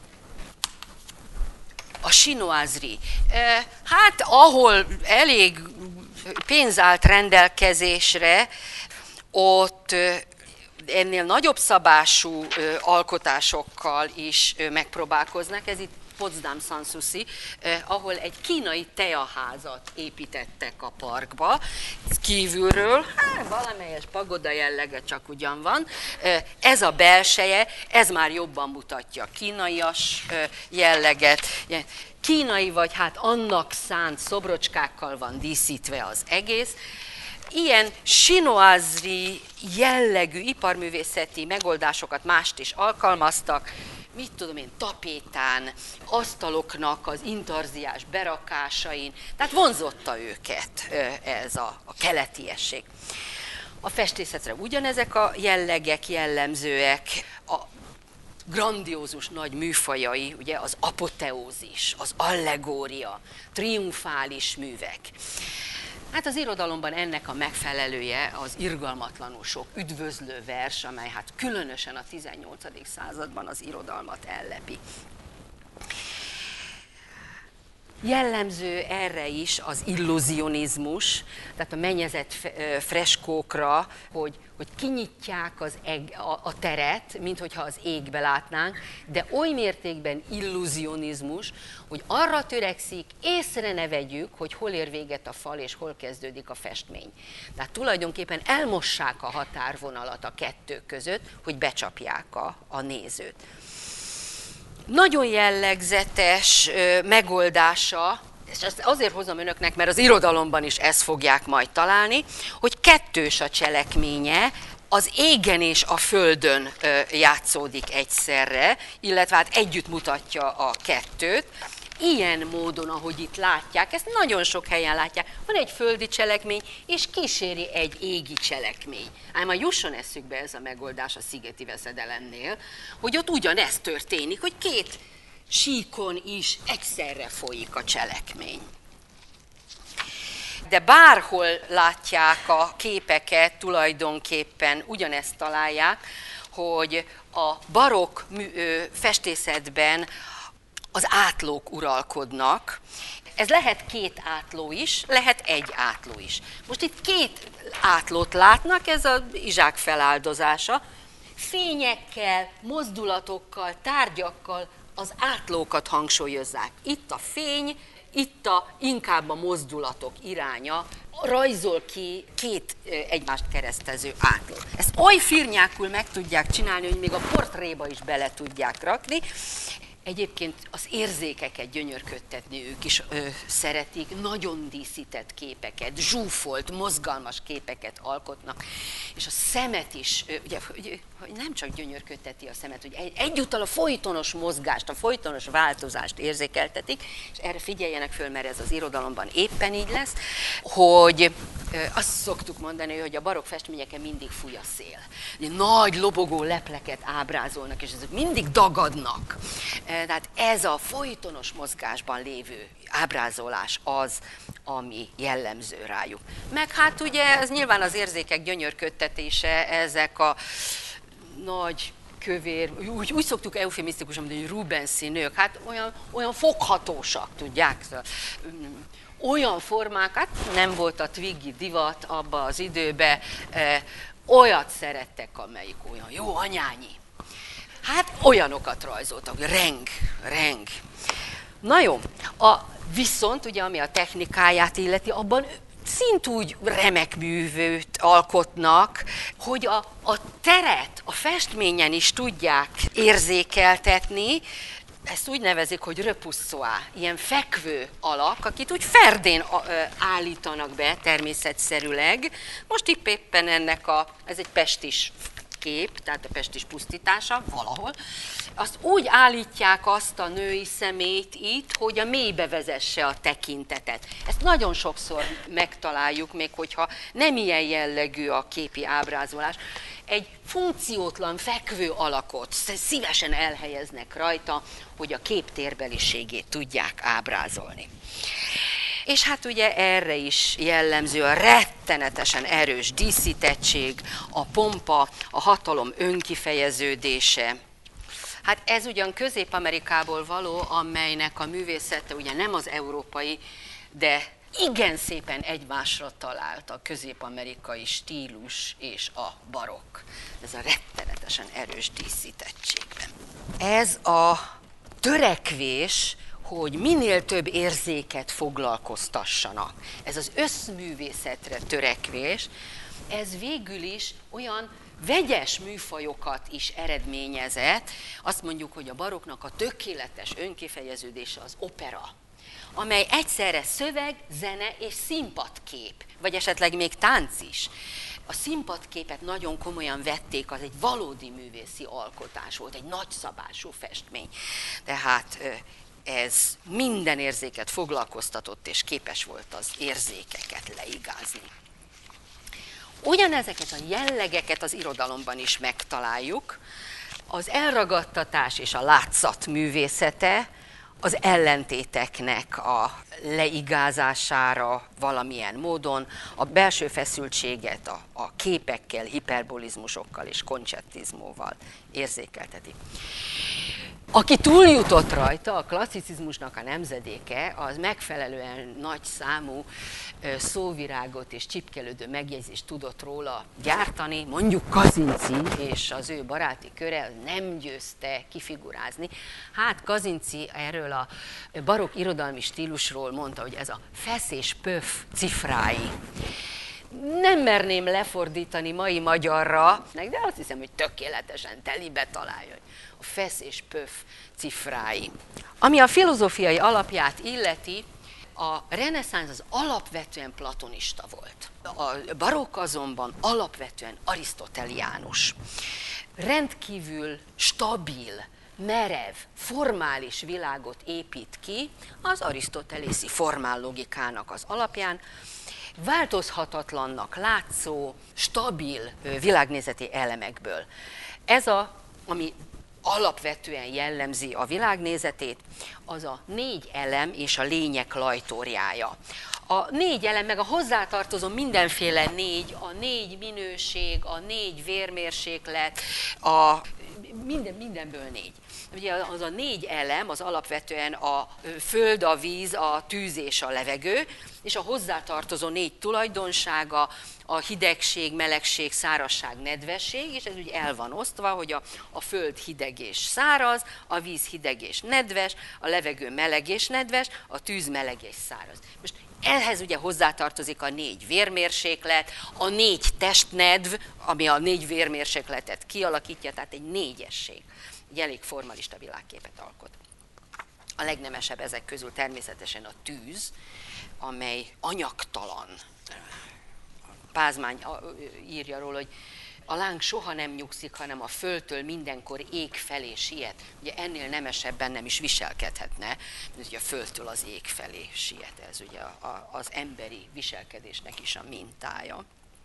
Speaker 3: A chinoiserie. Hát ahol elég pénz állt rendelkezésre, ott ennél nagyobb szabású alkotásokkal is megpróbálkoznak. Ez itt Potsdam Sanssouci, ahol egy kínai teaházat építettek a parkba. Kívülről, hát valamelyes pagoda jellege csak ugyan van. Ez a belseje, ez már jobban mutatja a kínaias jelleget. Kínai vagy hát annak szánt szobrocskákkal van díszítve az egész. Ilyen chinoiserie jellegű iparművészeti megoldásokat mást is alkalmaztak, mit tudom én, tapétán, asztaloknak az intarziás berakásain, tehát vonzotta őket ez a, a keletiesség. A festészetre ugyanezek a jellegek jellemzőek, a grandiózus nagy műfajai, ugye az apoteózis, az allegória, triumfális művek. Hát az irodalomban ennek a megfelelője az irgalmatlanul sok üdvözlő vers, amely hát különösen a tizennyolcadik században az irodalmat ellepi. Jellemző erre is az illuzionizmus, tehát a mennyezett freskókra, hogy, hogy kinyitják az eg, a, a teret, minthogyha az égbe látnánk, de oly mértékben illuzionizmus, hogy arra törekszik, észre ne vegyük, hogy hol ér véget a fal és hol kezdődik a festmény. Tehát tulajdonképpen elmossák a határvonalat a kettő között, hogy becsapják a, a nézőt. Nagyon jellegzetes megoldása, és ezt azért hozom önöknek, mert az irodalomban is ezt fogják majd találni, hogy kettős a cselekménye, az égen és a földön játszódik egyszerre, illetve hát együtt mutatja a kettőt. Ilyen módon, ahogy itt látják, ezt nagyon sok helyen látják, van egy földi cselekmény, és kíséri egy égi cselekmény. Ám a jusson eszükbe ez a megoldás a szigeti veszedelemnél, hogy ott ugyanezt történik, hogy két síkon is egyszerre folyik a cselekmény. De bárhol látják a képeket, tulajdonképpen ugyanezt találják, hogy a barokk festészetben az átlók uralkodnak. Ez lehet két átló is, lehet egy átló is. Most itt két átlót látnak, ez az izsák feláldozása. Fényekkel, mozdulatokkal, tárgyakkal az átlókat hangsúlyozzák. Itt a fény, itt a, inkább a mozdulatok iránya rajzol ki két egymást keresztező átlót. Ezt oly firnyákul meg tudják csinálni, hogy még a portréba is bele tudják rakni. Egyébként az érzékeket gyönyörködtetni ők is ö, szeretik, nagyon díszített képeket, zsúfolt, mozgalmas képeket alkotnak, és a szemet is, ö, ugye, hogy nem csak gyönyörködteti a szemet, hogy egy, egyúttal a folytonos mozgást, a folytonos változást érzékeltetik, és erre figyeljenek föl, mert ez az irodalomban éppen így lesz, hogy ö, azt szoktuk mondani, hogy a barokk festményeken mindig fúj a szél. Ugye, nagy lobogó lepleket ábrázolnak, és ezek mindig dagadnak. Tehát ez a folytonos mozgásban lévő ábrázolás az, ami jellemző rájuk. Meg hát ugye ez nyilván az érzékek gyönyörködtetése, ezek a nagy kövér, úgy, úgy szoktuk eufemisztikusan mondani, hogy Rubenszi nők, hát olyan, olyan foghatósak, tudják? Olyan formák, hát nem volt a Twiggy divat abba az időben, eh, olyat szerettek, amelyik olyan jó anyányi. Hát olyanokat rajzoltak, reng, reng. Na jó, a, viszont ugye ami a technikáját illeti, abban szintúgy remek művőt alkotnak, hogy a, a teret a festményen is tudják érzékeltetni. Ezt úgy nevezik, hogy repoussoi, ilyen fekvő alak, akit úgy ferdén állítanak be természetszerűleg. Most itt éppen ennek a, ez egy pestis kép, tehát a pestis pusztítása valahol, azt úgy állítják azt a női szemét itt, hogy a mélybe vezesse a tekintetet. Ezt nagyon sokszor megtaláljuk, még hogyha nem ilyen jellegű a képi ábrázolás. Egy funkciótlan fekvő alakot szívesen elhelyeznek rajta, hogy a kép térbeliségét tudják ábrázolni. És hát ugye erre is jellemző a rettenetesen erős díszítettség, a pompa, a hatalom önkifejeződése. Hát ez ugyan Közép-Amerikából való, amelynek a művészete ugye nem az európai, de igen szépen egymásra talált a közép-amerikai stílus és a barokk. Ez a rettenetesen erős díszítettségben. Ez a törekvés, hogy minél több érzéket foglalkoztassanak. Ez az összművészetre törekvés, ez végül is olyan vegyes műfajokat is eredményezett. Azt mondjuk, hogy a barokknak a tökéletes önkifejeződése az opera, amely egyszerre szöveg, zene és színpadkép, vagy esetleg még tánc is. A színpadképet nagyon komolyan vették, az egy valódi művészi alkotás volt, egy nagyszabású festmény. Tehát ez minden érzéket foglalkoztatott, és képes volt az érzékeket leigázni. Ugyanezeket a jellegeket az irodalomban is megtaláljuk. Az elragadtatás és a látszat művészete az ellentéteknek a leigázására valamilyen módon, a belső feszültséget a, a képekkel, hiperbolizmusokkal és koncettizmóval érzékelteti. Aki túljutott rajta, a klasszicizmusnak a nemzedéke, az megfelelően nagy számú szóvirágot és csipkelődő megjegyzést tudott róla gyártani, mondjuk Kazinczy és az ő baráti köre nem győzte kifigurázni. Hát Kazinczy erről a barokk irodalmi stílusról mondta, hogy ez a fesz és pöff cifrái. Nem merném lefordítani mai magyarra, de azt hiszem, hogy tökéletesen telibe találja, hogy a fesz és pöff cifrái. Ami a filozófiai alapját illeti, A reneszánsz az alapvetően platonista volt. A barokk azonban alapvetően arisztoteliánus. Rendkívül stabil, merev, formális világot épít ki az arisztotelészi formállogikának az alapján, változhatatlannak látszó, stabil világnézeti elemekből. Ez a, ami alapvetően jellemzi a világnézetét, az a négy elem és a lények lajtóriája. A négy elem, meg a hozzátartozó mindenféle négy, a négy minőség, a négy vérmérséklet, a minden, mindenből négy. Ugye az a négy elem, az alapvetően a föld, a víz, a tűz és a levegő, és a hozzátartozó négy tulajdonsága, a hidegség, melegség, szárazság, nedvesség, és ez úgy el van osztva, hogy a, a föld hideg és száraz, a víz hideg és nedves, a levegő meleg és nedves, a tűz meleg és száraz. Most ehhez ugye hozzátartozik a négy vérmérséklet, a négy testnedv, ami a négy vérmérsékletet kialakítja, tehát egy négyesség. Egy elég formalista világképet alkot. A legnemesebb ezek közül természetesen a tűz, amely anyagtalan. Pázmány írja róla, hogy a láng soha nem nyugszik, hanem a földtől mindenkor ég felé siet. Ugye ennél nemesebben nem is viselkedhetne, mert ugye a földtől az ég felé siet. Ez ugye a, az emberi viselkedésnek is a mintája.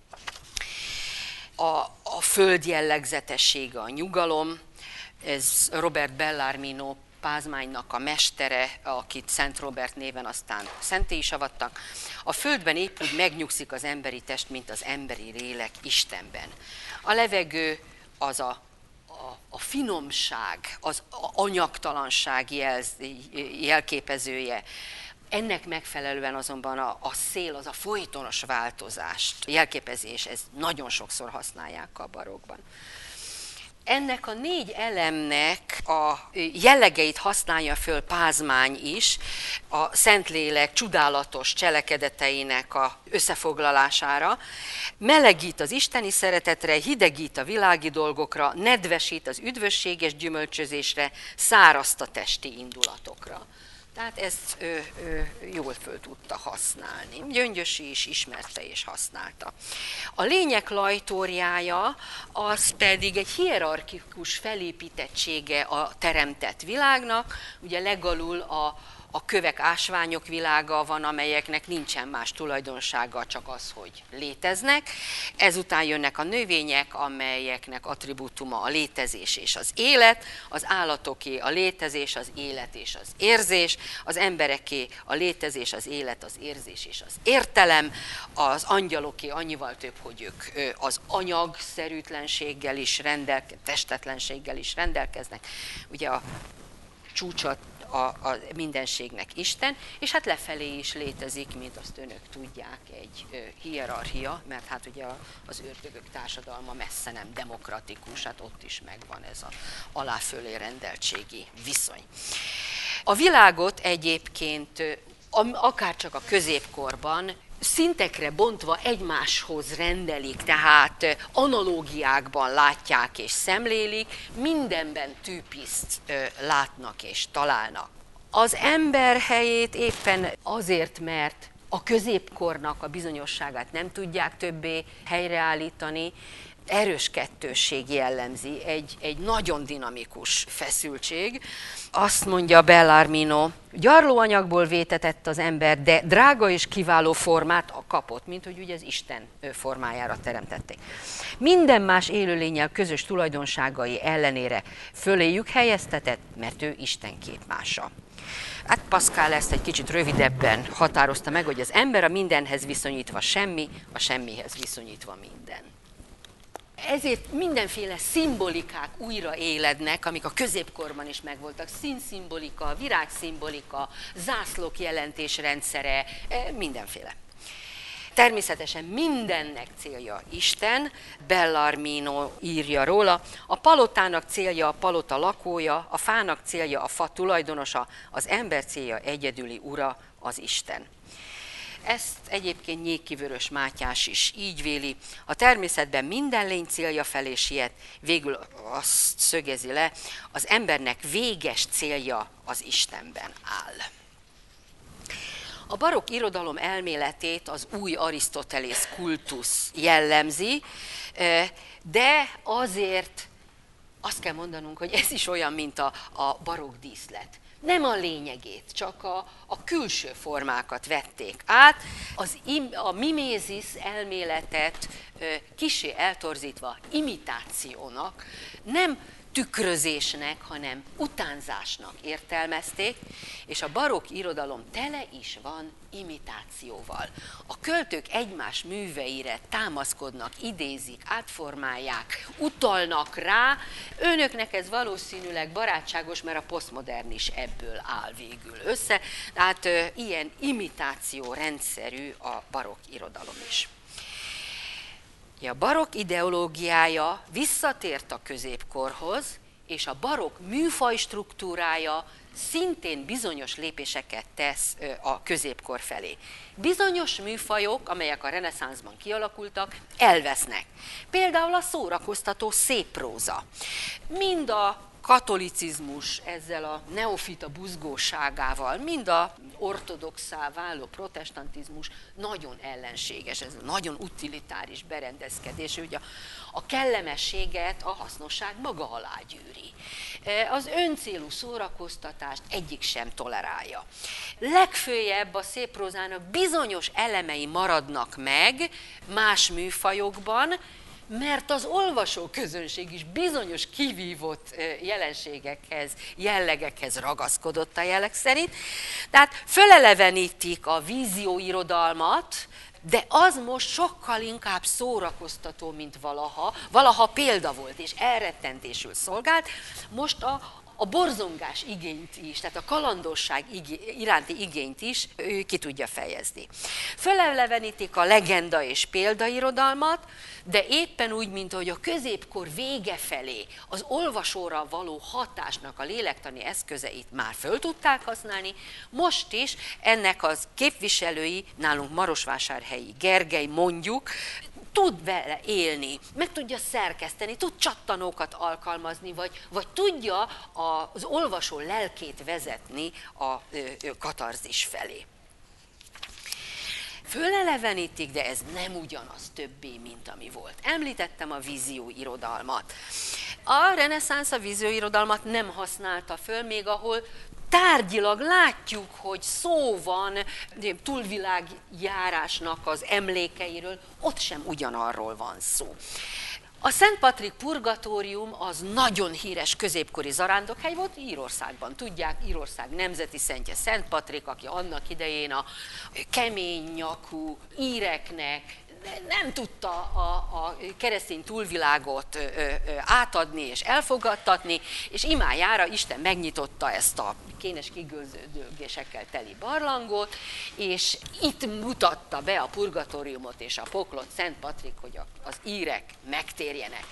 Speaker 3: A, a föld jellegzetessége a nyugalom, ez Robert Bellarmino Pázmánynak a mestere, akit Szent Robert néven aztán szenté is avattak. A földben épp úgy megnyugszik az emberi test, mint az emberi lélek Istenben. A levegő az a, a, a finomság, az anyagtalanság jel, jelképezője. Ennek megfelelően azonban a, a szél, az a folytonos változást jelképezés, ez nagyon sokszor használják a barokkban. Ennek a négy elemnek a jellegeit használja föl Pázmány is a Szentlélek csodálatos cselekedeteinek a összefoglalására. Melegít az isteni szeretetre, hidegít a világi dolgokra, nedvesít az üdvösséges gyümölcsözésre, száraszt a testi indulatokra. Tehát ezt ö, ö, jól föl tudta használni. Gyöngyösi is ismerte és használta. A lények lajtóriája az pedig egy hierarchikus felépítettsége a teremtett világnak. Ugye legalul a A kövek, ásványok világa van, amelyeknek nincsen más tulajdonsága, csak az, hogy léteznek. Ezután jönnek a növények, amelyeknek attribútuma a létezés és az élet, az állatoké a létezés, az élet és az érzés, az embereké a létezés, az élet, az érzés és az értelem, az angyaloké annyival több, hogy ők az anyagszerűtlenséggel is rendelkeznek, testetlenséggel is rendelkeznek. Ugye a csúcsot A, a mindenségnek Isten, és hát lefelé is létezik, mint azt önök tudják, egy ö, hierarchia, mert hát ugye a, az ördögök társadalma messze nem demokratikus, hát ott is megvan ez a alá-fölé rendeltségi viszony. A világot egyébként akárcsak a középkorban szintekre bontva egymáshoz rendelik, tehát analógiákban látják és szemlélik, mindenben tűpiszt látnak és találnak. Az ember helyét éppen azért, mert a középkornak a bizonyosságát nem tudják többé helyreállítani, erős kettősség jellemzi, egy, egy nagyon dinamikus feszültség. Azt mondja Bellarmino, gyarlóanyagból vétetett az ember, de drága és kiváló formát kapott, mint hogy ugye az Isten formájára teremtették. Minden más élőlénnyel közös tulajdonságai ellenére föléjük helyeztetett, mert ő Isten képmása. Hát Pascal ezt egy kicsit rövidebben határozta meg, hogy az ember a mindenhez viszonyítva semmi, a semmihez viszonyítva minden. Ezért mindenféle szimbolikák újraélednek, amik a középkorban is megvoltak. Színszimbolika, virágszimbolika, zászlók jelentésrendszere, mindenféle. Természetesen mindennek célja Isten, Bellarmino írja róla, a palotának célja a palota lakója, a fának célja a fa tulajdonosa, az ember célja egyedüli ura, az Isten. Ezt egyébként Nyéki Vörös Mátyás is így véli. A természetben minden lény célja felé siet, végül azt szögezi le, az embernek véges célja az Istenben áll. A barokk irodalom elméletét az új Arisztotelész kultusz jellemzi, de azért azt kell mondanunk, hogy ez is olyan, mint a, a barokk díszlet. Nem a lényegét, csak a, a külső formákat vették át. Az im, a mimézis elméletet kissé eltorzítva imitációnak, nem tükrözésnek, hanem utánzásnak értelmezték, és a barokk irodalom tele is van imitációval. A költők egymás műveire támaszkodnak, idézik, átformálják, utalnak rá. Önöknek ez valószínűleg barátságos, mert a posztmodern is ebből áll végül össze. Tehát ö, ilyen imitáció rendszerű a barokk irodalom is. A barokk ideológiája visszatért a középkorhoz, és a barokk műfaj struktúrája szintén bizonyos lépéseket tesz a középkor felé. Bizonyos műfajok, amelyek a reneszánszban kialakultak, elvesznek. Például a szórakoztató széppróza. Mind a katolicizmus ezzel a neofita buzgóságával, mind a ortodoxá váló protestantizmus nagyon ellenséges, ez nagyon utilitáris berendezkedés, ugye a, a kellemességet a hasznosság maga alá gyűri. Az öncélú szórakoztatást egyik sem tolerálja. Legfőjebb a szépprózának bizonyos elemei maradnak meg más műfajokban, mert az olvasóközönség is bizonyos kivívott jelenségekhez, jellegekhez ragaszkodott a jelleg szerint. Tehát fölelevenítik a vízióirodalmat, de az most sokkal inkább szórakoztató, mint valaha. Valaha példa volt, és elrettentésül szolgált. Most a A borzongás igényt is, tehát a kalandosság iránti igényt is ő ki tudja fejezni. Fölelevenítik a legenda és példairodalmat, de éppen úgy, mint hogy a középkor vége felé az olvasóra való hatásnak a lélektani eszközeit már föl tudták használni, most is ennek az képviselői, nálunk Marosvásárhelyi Gergely mondjuk, tud vele élni, meg tudja szerkeszteni, tud csattanókat alkalmazni, vagy, vagy tudja az olvasó lelkét vezetni a katarzis felé. Fölelevenítik, de ez nem ugyanaz többé, mint ami volt. Említettem a vízióirodalmat. A reneszánsz a vízióirodalmat nem használta föl, még ahol tárgyilag látjuk, hogy szó van túlvilágjárásnak az emlékeiről, ott sem ugyanarról van szó. A Szent Patrik purgatórium az nagyon híres középkori zarándokhely volt Írországban. Tudják, Írország nemzeti szentje Szent Patrik, aki annak idején a kemény nyakú íreknek nem tudta a, a keresztény túlvilágot ö, ö, átadni és elfogadtatni, és imájára Isten megnyitotta ezt a kénes kigőződésekkel teli barlangot, és itt mutatta be a purgatóriumot és a poklot Szent Patrik, hogy az írek megtérjenek.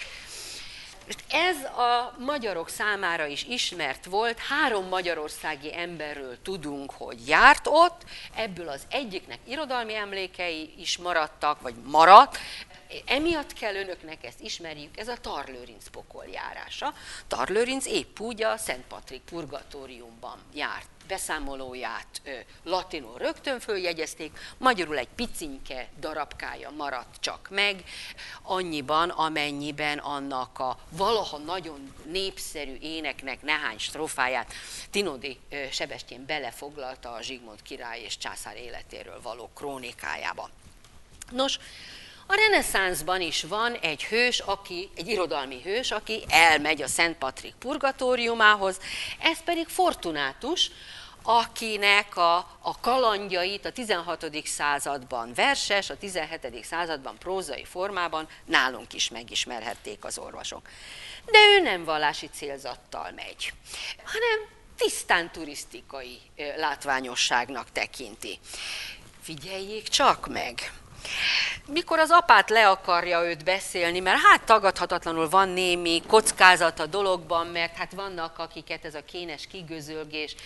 Speaker 3: Ez a magyarok számára is ismert volt, három magyarországi emberről tudunk, hogy járt ott, ebből az egyiknek irodalmi emlékei is maradtak, vagy maradt, emiatt kell önöknek ezt ismerjük, ez a Tarlőrinc pokoljárása. Tarlőrinc épp úgy a Szent Patrik purgatóriumban járt. Beszámolóját latinul rögtön följegyezték, magyarul egy picinke darabkája maradt csak meg, annyiban, amennyiben annak a valaha nagyon népszerű éneknek nehány strofáját Tinodi Sebestyén belefoglalta a Zsigmond király és császár életéről való krónikájába. Nos, a reneszánszban is van egy hős, aki, egy irodalmi hős, aki elmegy a Szent Patrik purgatóriumához, ez pedig Fortunátus, akinek a, a kalandjait a tizenhatodik században verses, a tizenhetedik században prózai formában nálunk is megismerhették az orvosok. De ő nem vallási célzattal megy, hanem tisztán turisztikai látványosságnak tekinti. Figyeljék csak meg! Mikor az apát le akarja őt beszélni, mert hát tagadhatatlanul van némi kockázat a dologban, mert hát vannak, akiket ez a kénes kigözölgés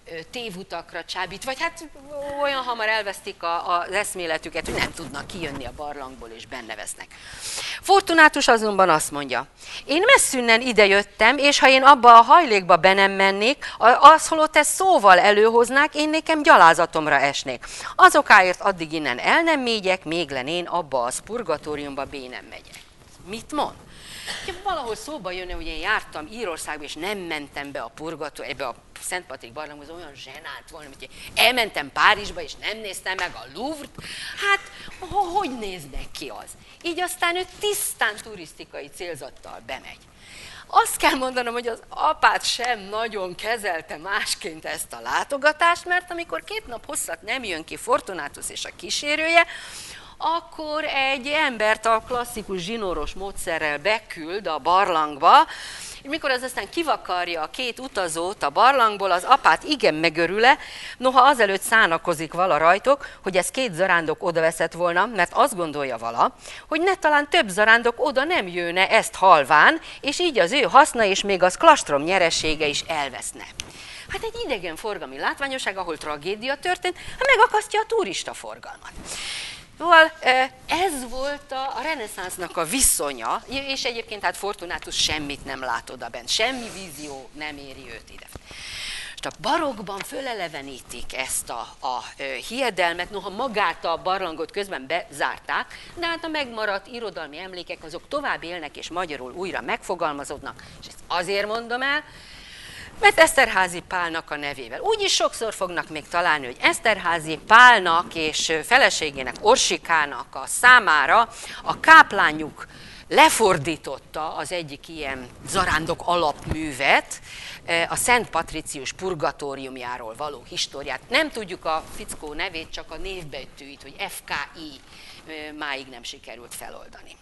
Speaker 3: tévutakra csábít, vagy hát olyan hamar elvesztik a, az eszméletüket, hogy nem tudnak kijönni a barlangból, és benne vesznek. Fortunátus azonban azt mondja, én messzünnen idejöttem, és ha én abba a hajlékba be nem mennék, az holott ezt szóval előhoznák, én nekem gyalázatomra esnék. Azokáért addig innen el nem mégyek, még len én abba az purgatóriumba bé nem megyek. Mit mond? Ja, valahol szóba jönne, hogy én jártam Írországba, és nem mentem be a purgató, ebbe a Szent Patrik barlangba, az olyan zsenált volna, hogy elmentem Párizsba, és nem néztem meg a Louvre-t. Hát, hogy néznek ki az? Így aztán ő tisztán turisztikai célzattal bemegy. Azt kell mondanom, hogy az apát sem nagyon kezelte másként ezt a látogatást, mert amikor két nap hosszat nem jön ki Fortunátus és a kísérője, akkor egy embert a klasszikus zsinóros módszerrel beküld a barlangba, és mikor az aztán kivakarja a két utazót a barlangból, az apát igen megörül-e, noha azelőtt szánakozik vala rajtok, hogy ez két zarándok oda veszett volna, mert azt gondolja vala, hogy ne talán több zarándok oda nem jönne ezt halván, és így az ő haszna és még az klastrom nyeresége is elveszne. Hát egy idegenforgalmi látványosság, ahol tragédia történt, megakasztja a turista forgalmat. Szóval ez volt a reneszánsznak a viszonya, és egyébként hát Fortunátus semmit nem lát oda bent, semmi vízió nem éri őt ide. És a barokkban fölelevenítik ezt a, a hiedelmet, noha magát a barlangot közben bezárták, de hát a megmaradt irodalmi emlékek azok tovább élnek és magyarul újra megfogalmazódnak, és ezt azért mondom el, mert Eszterházy Pálnak a nevével. Úgyis sokszor fognak még találni, hogy Eszterházy Pálnak és feleségének, Orsikának a számára a káplányuk lefordította az egyik ilyen zarándok alapművet, a Szent Patricius purgatóriumjáról való históriát. Nem tudjuk a fickó nevét, csak a névbetűit, hogy ef ká i máig nem sikerült feloldani.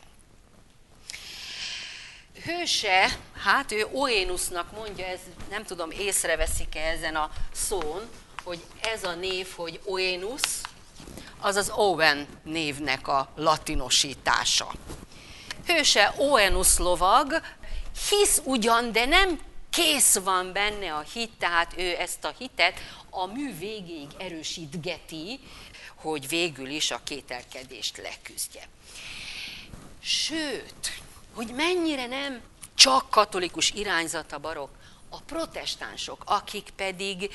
Speaker 3: Hőse, hát ő Oenusnak mondja, ez nem tudom, észreveszik-e ezen a szón, hogy ez a név, hogy Oenus, az az Owen névnek a latinosítása. Hőse Oenus lovag, hisz ugyan, de nem kész van benne a hit, tehát ő ezt a hitet a mű végéig erősítgeti, hogy végül is a kételkedést leküzdje. Sőt, hogy mennyire nem csak katolikus irányzat a barokk, a protestánsok, akik pedig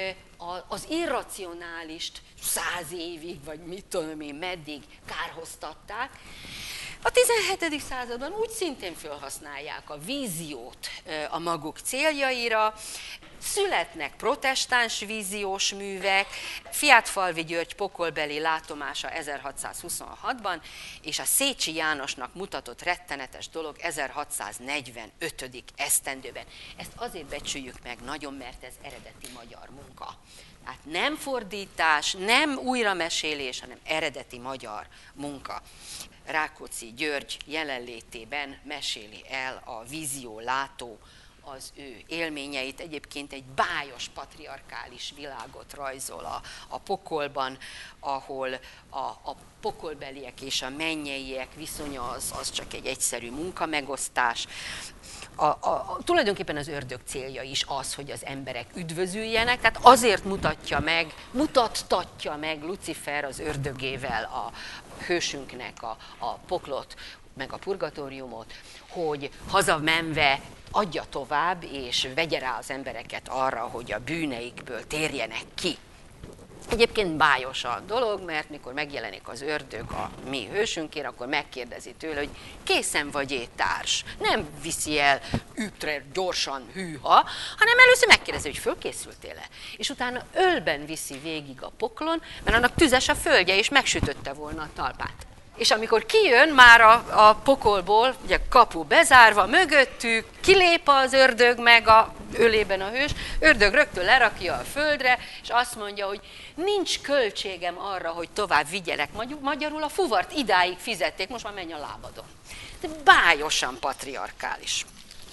Speaker 3: az irracionálist száz évig, vagy mit tudom én, meddig kárhoztatták, a tizenhetedik században úgy szintén felhasználják a víziót a maguk céljaira, születnek protestáns víziós művek, Fiátfalvi György pokolbeli látomása ezerhatszázhuszonhatban, és a Szécsi Jánosnak mutatott rettenetes dolog ezerhatszáznegyvenötödik esztendőben. Ezt azért becsüljük meg nagyon, mert ez eredeti magyar munka. Tehát nem fordítás, nem újramesélés, hanem eredeti magyar munka. Rákóczi György jelenlétében meséli el a vízió látó az ő élményeit, egyébként egy bájos patriarkális világot rajzol a, a pokolban, ahol a, a pokolbeliek és a mennyeiek viszonya az, az csak egy egyszerű munkamegosztás. A, a, a, tulajdonképpen az ördög célja is az, hogy az emberek üdvözüljenek, tehát azért mutatja meg, mutattatja meg Lucifer az ördögével a hősünknek a, a poklot, meg a purgatóriumot, hogy hazamenve adja tovább, és vegye rá az embereket arra, hogy a bűneikből térjenek ki. Egyébként bájos a dolog, mert mikor megjelenik az ördög a mi hősünkért, akkor megkérdezi tőle, hogy készen vagy-e társ. Nem viszi el ütre, gyorsan, hűha, hanem először megkérdezi, hogy fölkészültél-e. És utána ölben viszi végig a poklon, mert annak tüzes a földje, és megsütötte volna a talpát. És amikor kijön már a, a pokolból, ugye kapu bezárva mögöttük, kilép az ördög meg a ölében a hős, ördög rögtön lerakja a földre, és azt mondja, hogy nincs költségem arra, hogy tovább vigyelek. Magyarul a fuvart idáig fizették, most már menj a lábadon. De bájosan patriarkális.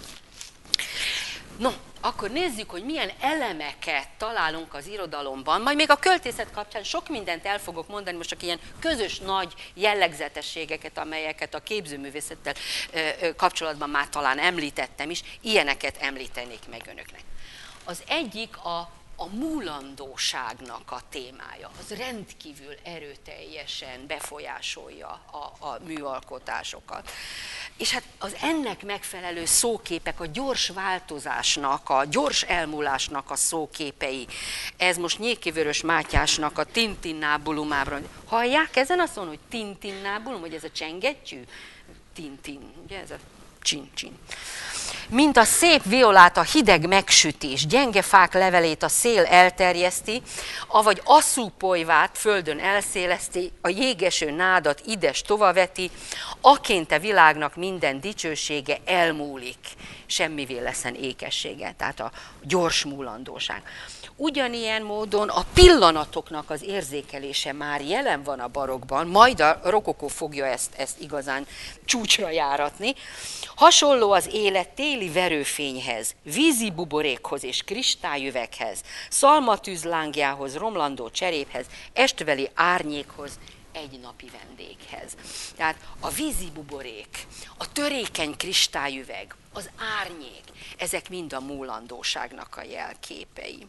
Speaker 3: No, akkor nézzük, hogy milyen elemeket találunk az irodalomban. Majd még a költészet kapcsán sok mindent el fogok mondani, most csak ilyen közös nagy jellegzetességeket, amelyeket a képzőművészettel kapcsolatban már talán említettem is, ilyeneket említenék meg önöknek. Az egyik a a múlandóságnak a témája, az rendkívül erőteljesen befolyásolja a, a műalkotásokat. És hát az ennek megfelelő szóképek, a gyors változásnak, a gyors elmúlásnak a szóképei. Ez most Nyéki-Vörös Mátyásnak a Tintinnábulumában. Hallják ezen azt mondom, hogy Tintinnábulum, hogy ez a csengettyű? Tintin, ugye ez a csin-csin. Mint a szép violát a hideg megsütés, gyenge fák levelét a szél elterjeszti, avagy asszúpolyvát földön elszéleszti, a jégeső nádat ides tovaveti, aként a világnak minden dicsősége elmúlik, semmivé leszen ékessége, tehát a gyors múlandóság. Ugyanilyen módon a pillanatoknak az érzékelése már jelen van a barokkban, majd a rokokó fogja ezt, ezt igazán csúcsra járatni. Hasonló az élet téli verőfényhez, vízi buborékhoz és kristályüveghez, szalmatűzlángjához, romlandó cseréphez, estveli árnyékhoz, egy napi vendéghez. Tehát a vízi buborék, a törékeny kristályüveg, az árnyék, ezek mind a múlandóságnak a jelképei.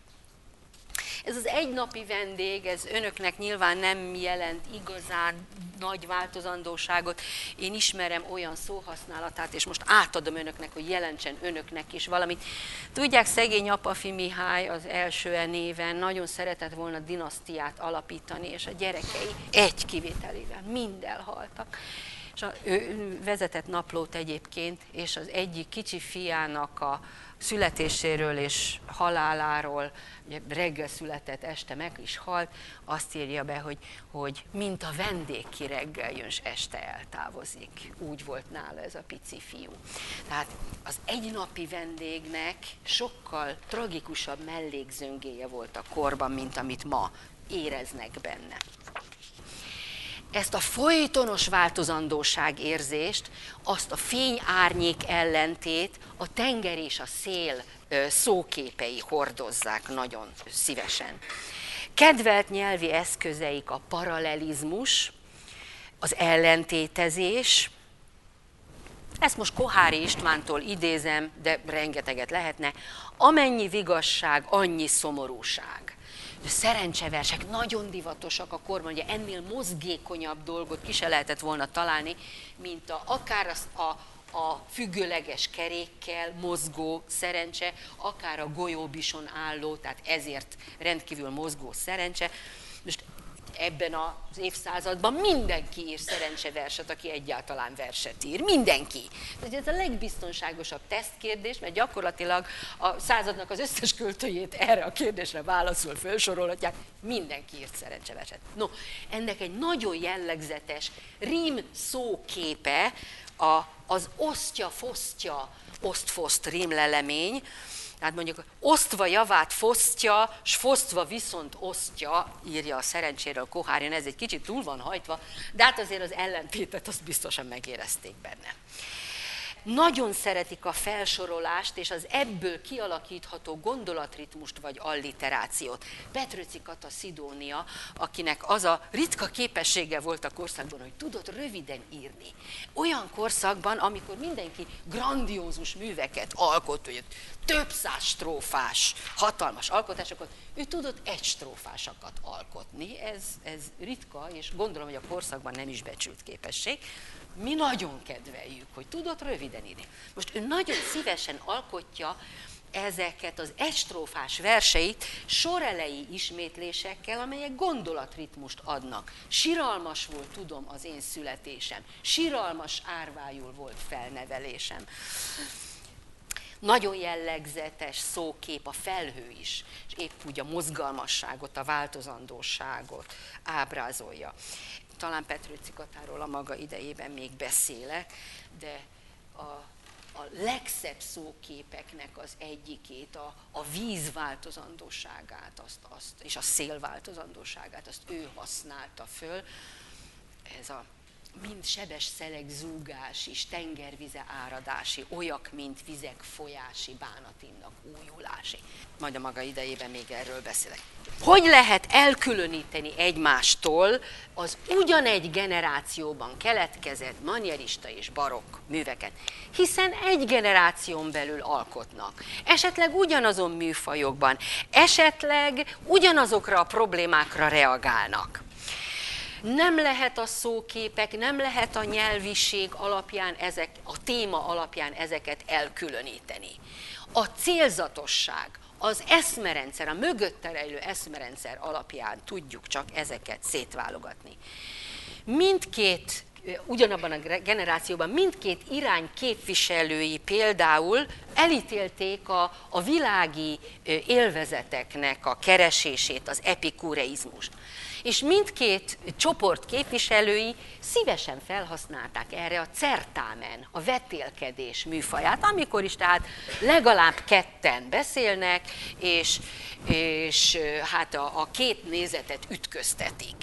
Speaker 3: Ez az egynapi vendég, ez önöknek nyilván nem jelent igazán nagy változandóságot. Én ismerem olyan szóhasználatát, és most átadom önöknek, hogy jelentsen önöknek is valamit. Tudják, szegény Apafi Mihály az első néven nagyon szeretett volna dinasztiát alapítani, és a gyerekei egy kivételével mind elhaltak. És a, ő vezetett naplót egyébként, és az egyik kicsi fiának a születéséről és haláláról, ugye reggel született, este meg is halt, azt írja be, hogy, hogy mint a vendég, ki reggel jön, és este eltávozik. Úgy volt nála ez a pici fiú. Tehát az egynapi vendégnek sokkal tragikusabb mellékzöngéje volt a korban, mint amit ma éreznek benne. Ezt a folytonos változandóság érzést, azt a fény-árnyék ellentét a tenger és a szél szóképei hordozzák nagyon szívesen. Kedvelt nyelvi eszközeik a paralelizmus, az ellentétezés. Ezt most Koháry Istvántól idézem, de rengeteget lehetne. Amennyi vigasság, annyi szomorúság. Szerencseversek nagyon divatosak a korban, ugye ennél mozgékonyabb dolgot ki se lehetett volna találni, mint a, akár azt a, a függőleges kerékkel mozgó szerencse, akár a golyóbison álló, tehát ezért rendkívül mozgó szerencse. Most ebben az évszázadban mindenki ír szerencseverset, aki egyáltalán verset ír. Mindenki. Ez a legbiztonságosabb tesztkérdés, mert gyakorlatilag a századnak az összes költőjét erre a kérdésre válaszul felsorolhatják. Mindenki írt szerencseverset. No, ennek egy nagyon jellegzetes rím szóképe a, az osztja-fosztja, oszt-foszt rímlelemény. Tehát mondjuk osztva javát fosztja, s fosztva viszont osztja, írja a szerencséről Koháry, ez egy kicsit túl van hajtva, de hát azért az ellentétet azt biztosan megérezték benne. Nagyon szeretik a felsorolást és az ebből kialakítható gondolatritmust vagy alliterációt. Petrőci Kata Szidónia, akinek az a ritka képessége volt a korszakban, hogy tudott röviden írni. Olyan korszakban, amikor mindenki grandiózus műveket alkot, hogy több száz strófás, hatalmas alkotásokat, ő tudott egy strófásakat alkotni. Ez, ez ritka, és gondolom, hogy a korszakban nem is becsült képesség. Mi nagyon kedveljük, hogy tudott röviden írni. Most ő nagyon szívesen alkotja ezeket az egystrófás verseit sorelei ismétlésekkel, amelyek gondolatritmust adnak. Siralmas volt, tudom, az én születésem. Siralmas árvájul volt felnevelésem. Nagyon jellegzetes szókép a felhő is, és épp úgy a mozgalmasságot, a változandóságot ábrázolja. Talán Petrőci Katáról a maga idejében még beszélek, de a, a legszebb szóképeknek az egyikét, a, a víz változandóságát azt, azt, és a szél változandóságát, azt ő használta föl. Ez a mind sebes szeleg zúgás is, tengervize áradási, olyak, mint vizek folyási, bánatinnak újulási. Majd a maga idejében még erről beszélek. hogy lehet elkülöníteni egymástól az ugyanegy generációban keletkezett manierista és barokk műveket, hiszen egy generáción belül alkotnak, esetleg ugyanazon műfajokban, esetleg ugyanazokra a problémákra reagálnak. Nem lehet a szóképek, nem lehet a nyelviség alapján, ezek, a téma alapján ezeket elkülöníteni. A célzatosság, az eszmerendszer, a mögötte rejlő eszmerendszer alapján tudjuk csak ezeket szétválogatni. Mindkét, ugyanabban a generációban mindkét irány képviselői például elítélték a, a világi élvezeteknek a keresését, az epikureizmust. És mindkét csoport képviselői szívesen felhasználták erre a certámen, a vetélkedés műfaját, amikor is tehát legalább ketten beszélnek, és, és hát a, a két nézetet ütköztetik.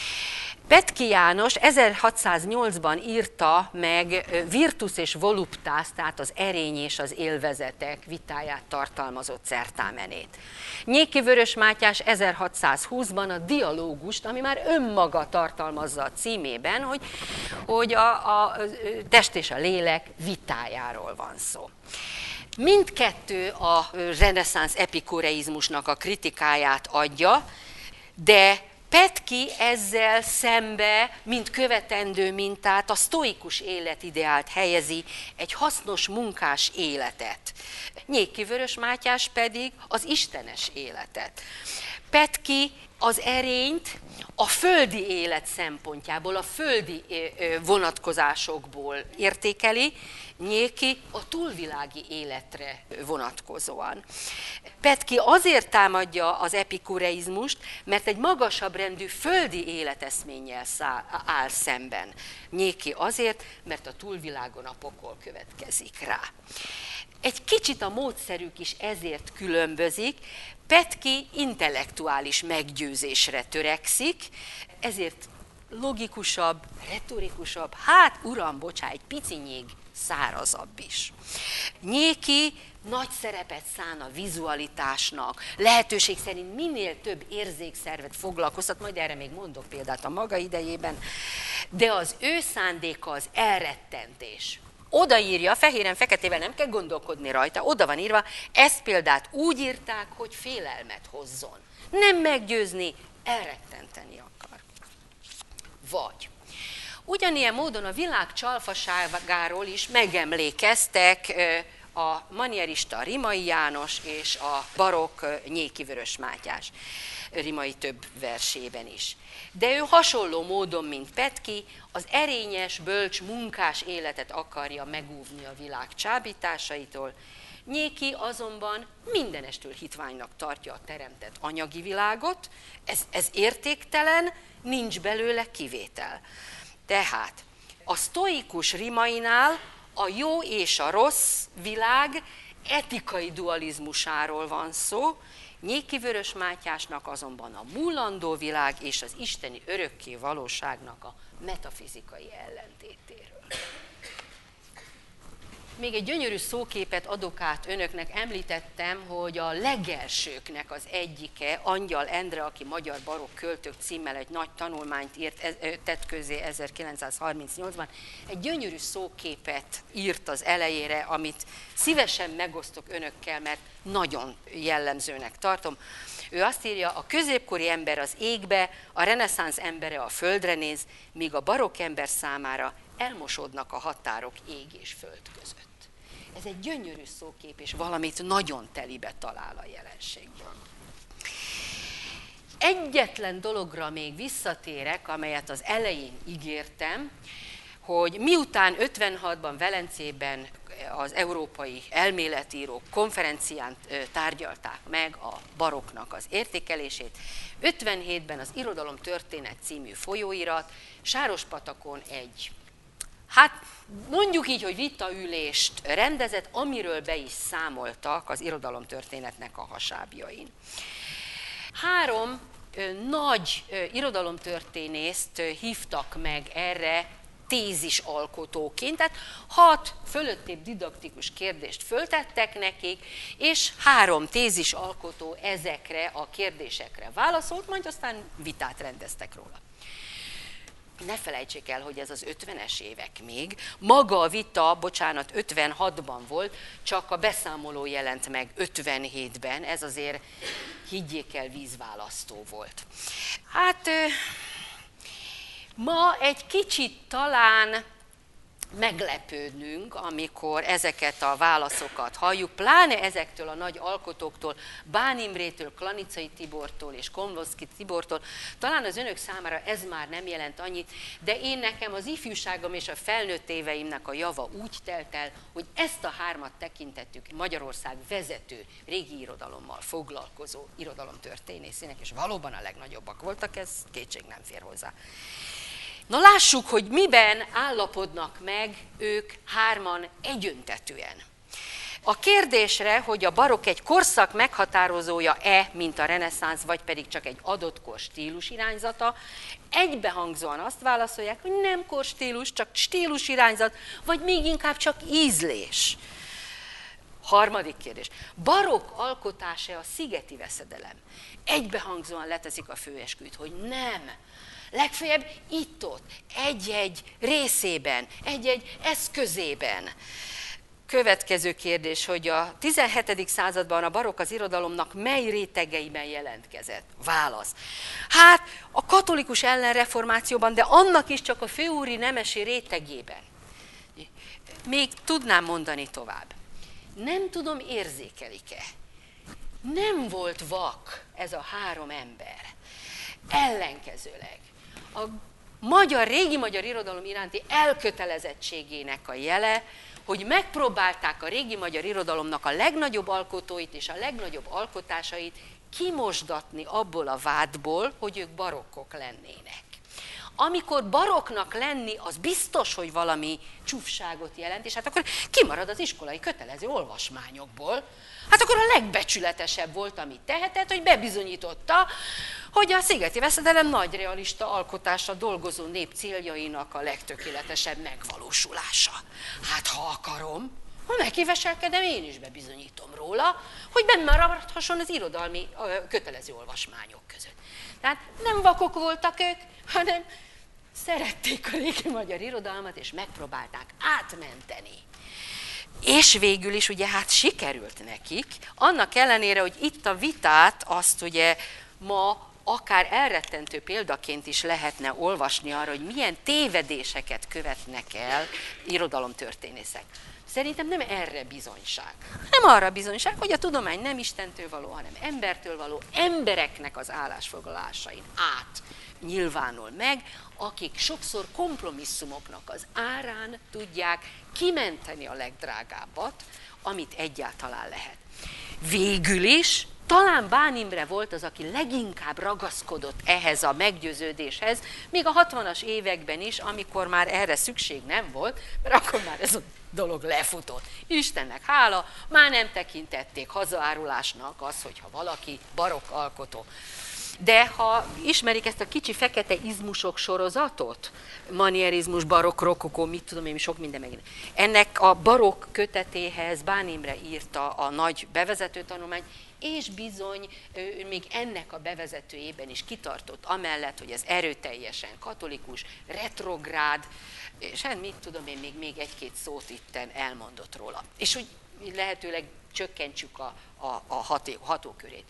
Speaker 3: Petki János ezerhatszáznyolcban írta meg Virtus és Voluptas, tehát az erény és az élvezetek vitáját tartalmazott certámenét. Nyéki Vörös Mátyás ezerhatszázhúszban a dialógust, ami már önmaga tartalmazza a címében, hogy, hogy a, a test és a lélek vitájáról van szó. Mindkettő a reneszánsz epikureizmusnak a kritikáját adja, de Petki ezzel szembe, mint követendő mintát, a sztoikus életideált helyezi, egy hasznos munkás életet. Nyéki Vörös Mátyás pedig az istenes életet. Petki az erényt a földi élet szempontjából, a földi vonatkozásokból értékeli, Nyéki a túlvilági életre vonatkozóan. Petki azért támadja az epikureizmust, mert egy magasabb rendű földi életeszménnyel áll szemben. Nyéki azért, mert a túlvilágon a pokol következik rá. Egy kicsit a módszerük is ezért különbözik. Petki intellektuális meggyőzésre törekszik, ezért logikusabb, retorikusabb, hát uram, bocsá, egy picinyig szárazabb is. Nyéki nagy szerepet szán a vizualitásnak, lehetőség szerint minél több érzékszervet foglalkoztat, majd erre még mondok példát a maga idejében, de az ő szándéka az elrettentés. Odaírja, fehéren-feketével nem kell gondolkodni rajta, oda van írva, ezt példát úgy írták, hogy félelmet hozzon. Nem meggyőzni, elrettenteni akar. Vagy ugyanilyen módon a világ csalfaságáról is megemlékeztek a manierista Rimai János és a barokk Nyéki Vörös Mátyás Rimai több versében is. De ő hasonló módon, mint Petki, az erényes, bölcs, munkás életet akarja megúvni a világ csábításaitól. Nyéki azonban mindenestől hitványnak tartja a teremtett anyagi világot, ez, ez értéktelen, nincs belőle kivétel. Tehát a sztoikus Rimainál a jó és a rossz világ etikai dualizmusáról van szó, Nyéki Vörös Mátyásnak azonban a múlandó világ és az isteni örökké valóságnak a metafizikai ellentétéről. Még egy gyönyörű szóképet adok át önöknek, említettem, hogy a legelsőknek az egyike, Angyal Endre, aki magyar barokk költők címmel egy nagy tanulmányt írt, tett közzé ezerkilencszázharmincnyolcban, egy gyönyörű szóképet írt az elejére, amit szívesen megosztok önökkel, mert nagyon jellemzőnek tartom. Ő azt írja, a középkori ember az égbe, a reneszánsz embere a földre néz, míg a barokk ember számára elmosódnak a határok ég és föld között. Ez egy gyönyörű szókép, és valamit nagyon telibe talál a jelenségben. Egyetlen dologra még visszatérek, amelyet az elején ígértem, hogy miután ötvenhatban Velencében az európai elméletírók konferencián tárgyalták meg a barokknak az értékelését, ötvenhétben az Irodalomtörténet című folyóirat Sárospatakon egy, hát mondjuk így, hogy vitaülést rendezett, amiről be is számoltak az irodalomtörténetnek a hasábjain. Három ö, nagy ö, irodalomtörténészt ö, hívtak meg erre tézis alkotóként, tehát hat fölöttébb didaktikus kérdést föltettek nekik, és három tézis alkotó ezekre a kérdésekre válaszolt, majd aztán vitát rendeztek róla. Ne felejtsék el, hogy ez az ötvenes évek még. Maga a vita, bocsánat, ötvenhatban volt, csak a beszámoló jelent meg ötvenhétben, ez azért, higgyék el, vízválasztó volt. Hát ma egy kicsit talán meglepődnünk, amikor ezeket a válaszokat halljuk, pláne ezektől a nagy alkotóktól, Bán Imrétől, Klanicai Tibortól és Komlowski Tibortól. Talán az önök számára ez már nem jelent annyit, de én nekem az ifjúságom és a felnőtt éveimnek a java úgy telt el, hogy ezt a hármat tekintettük Magyarország vezető régi irodalommal foglalkozó irodalomtörténészének, és valóban a legnagyobbak voltak, ez kétség nem fér hozzá. Na lássuk, hogy miben állapodnak meg ők hárman egyöntetűen. A kérdésre, hogy a barokk egy korszak meghatározója-e, mint a reneszánsz, vagy pedig csak egy adott kor stílus irányzata, egybehangzóan azt válaszolják, hogy nem korstílus, csak stílus irányzat, vagy még inkább csak ízlés. Harmadik kérdés. Barokk alkotása a szigeti veszedelem. Egybehangzóan leteszik a főesküt, hogy nem. Legfeljebb itt-ott, egy-egy részében, egy-egy eszközében. Következő kérdés, hogy a tizenhetedik században a barokk az irodalomnak mely rétegeiben jelentkezett? Válasz. Hát a katolikus ellenreformációban, de annak is csak a főúri nemesi rétegében. Még tudnám mondani tovább. Nem tudom, érzékelik-e. Nem volt vak ez a három ember. Ellenkezőleg. A magyar, régi magyar irodalom iránti elkötelezettségének a jele, hogy megpróbálták a régi magyar irodalomnak a legnagyobb alkotóit és a legnagyobb alkotásait kimosdatni abból a vádból, hogy ők barokkok lennének. Amikor barokknak lenni, az biztos, hogy valami csúfságot jelent, és hát akkor kimarad az iskolai kötelező olvasmányokból. Hát akkor a legbecsületesebb volt, amit tehetett, hogy bebizonyította, hogy a szigeti veszedelem nagy realista alkotása dolgozó nép céljainak a legtökéletesebb megvalósulása. Hát ha akarom, ha megkiveselkedem, én is bebizonyítom róla, hogy benne maradhasson az irodalmi kötelező olvasmányok között. Tehát nem vakok voltak ők, hanem szerették a régi magyar irodalmat, és megpróbálták átmenteni. És végül is ugye hát sikerült nekik, annak ellenére, hogy itt a vitát azt ugye ma akár elrettentő példaként is lehetne olvasni arra, hogy milyen tévedéseket követnek el irodalomtörténészek. Szerintem nem erre bizonyság, nem arra bizonyság, hogy a tudomány nem Istentől való, hanem embertől való, embereknek az állásfoglalásain át nyilvánul meg, akik sokszor kompromisszumoknak az árán tudják kimenteni a legdrágábbat, amit egyáltalán lehet. Végül is talán Bán Imre volt az, aki leginkább ragaszkodott ehhez a meggyőződéshez, még a hatvanas években is, amikor már erre szükség nem volt, mert akkor már ez a dolog lefutott. Istennek hála, már nem tekintették hazaárulásnak az, hogyha valaki barokk alkotó. De ha ismerik ezt a kicsi fekete izmusok sorozatot, manierizmus, barokk, rokokó, mit tudom én, sok minden megint. Ennek a barokk kötetéhez Bán Imre írta a nagy bevezető tanulmányt, és bizony ő még ennek a bevezetőjében is kitartott amellett, hogy ez erőteljesen katolikus, retrográd, és hát mit tudom én, még, még egy-két szót itten elmondott róla. És hogy lehetőleg csökkentsük a, a, a ható, hatókörét.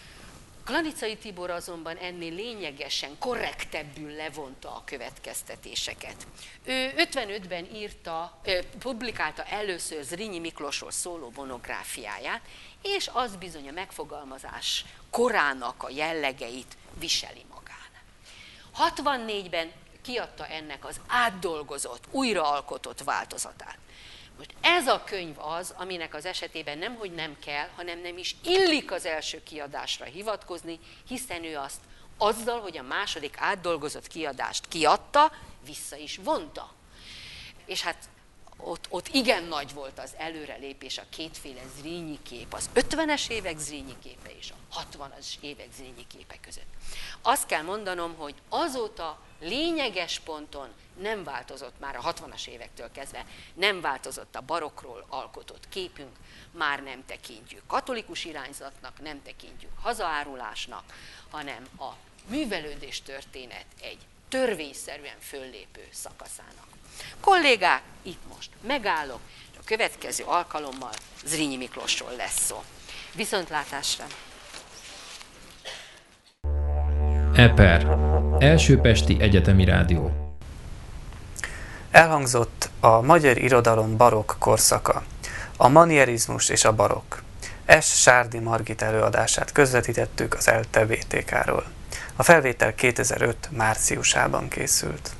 Speaker 3: Klanicai Tibor azonban ennél lényegesen korrektebbül levonta a következtetéseket. Ő ötvenötben írta, publikálta először Zrínyi Miklósról szóló monográfiáját, és az bizony a megfogalmazás korának a jellegeit viseli magán. hatvannégyben kiadta ennek az átdolgozott, újraalkotott változatát. Most ez a könyv az, aminek az esetében nemhogy nem kell, hanem nem is illik az első kiadásra hivatkozni, hiszen ő azt azzal, hogy a második átdolgozott kiadást kiadta, vissza is vonta. És hát ott, ott igen nagy volt az előrelépés, a kétféle Zrínyi kép, az ötvenes évek Zrínyi képe és a hatvanas évek Zrínyi képe között. Azt kell mondanom, hogy azóta lényeges ponton nem változott már a hatvanas évektől kezdve, nem változott a barokkról alkotott képünk, már nem tekintjük katolikus irányzatnak, nem tekintjük hazaárulásnak, hanem a művelődés történet egy törvényszerűen föllépő szakaszának. Kollégák, itt most megállok, és a következő alkalommal Zrínyi Miklósról lesz szó. Viszontlátásra!
Speaker 2: Eper, Első Pesti Egyetemi Rádió.
Speaker 1: Elhangzott a magyar irodalom barokk korszaka, a manierizmus és a barokk. S. Sárdi Margit előadását közvetítettük az ELTE vé té ká-ról. A felvétel kétezer-öt márciusában készült.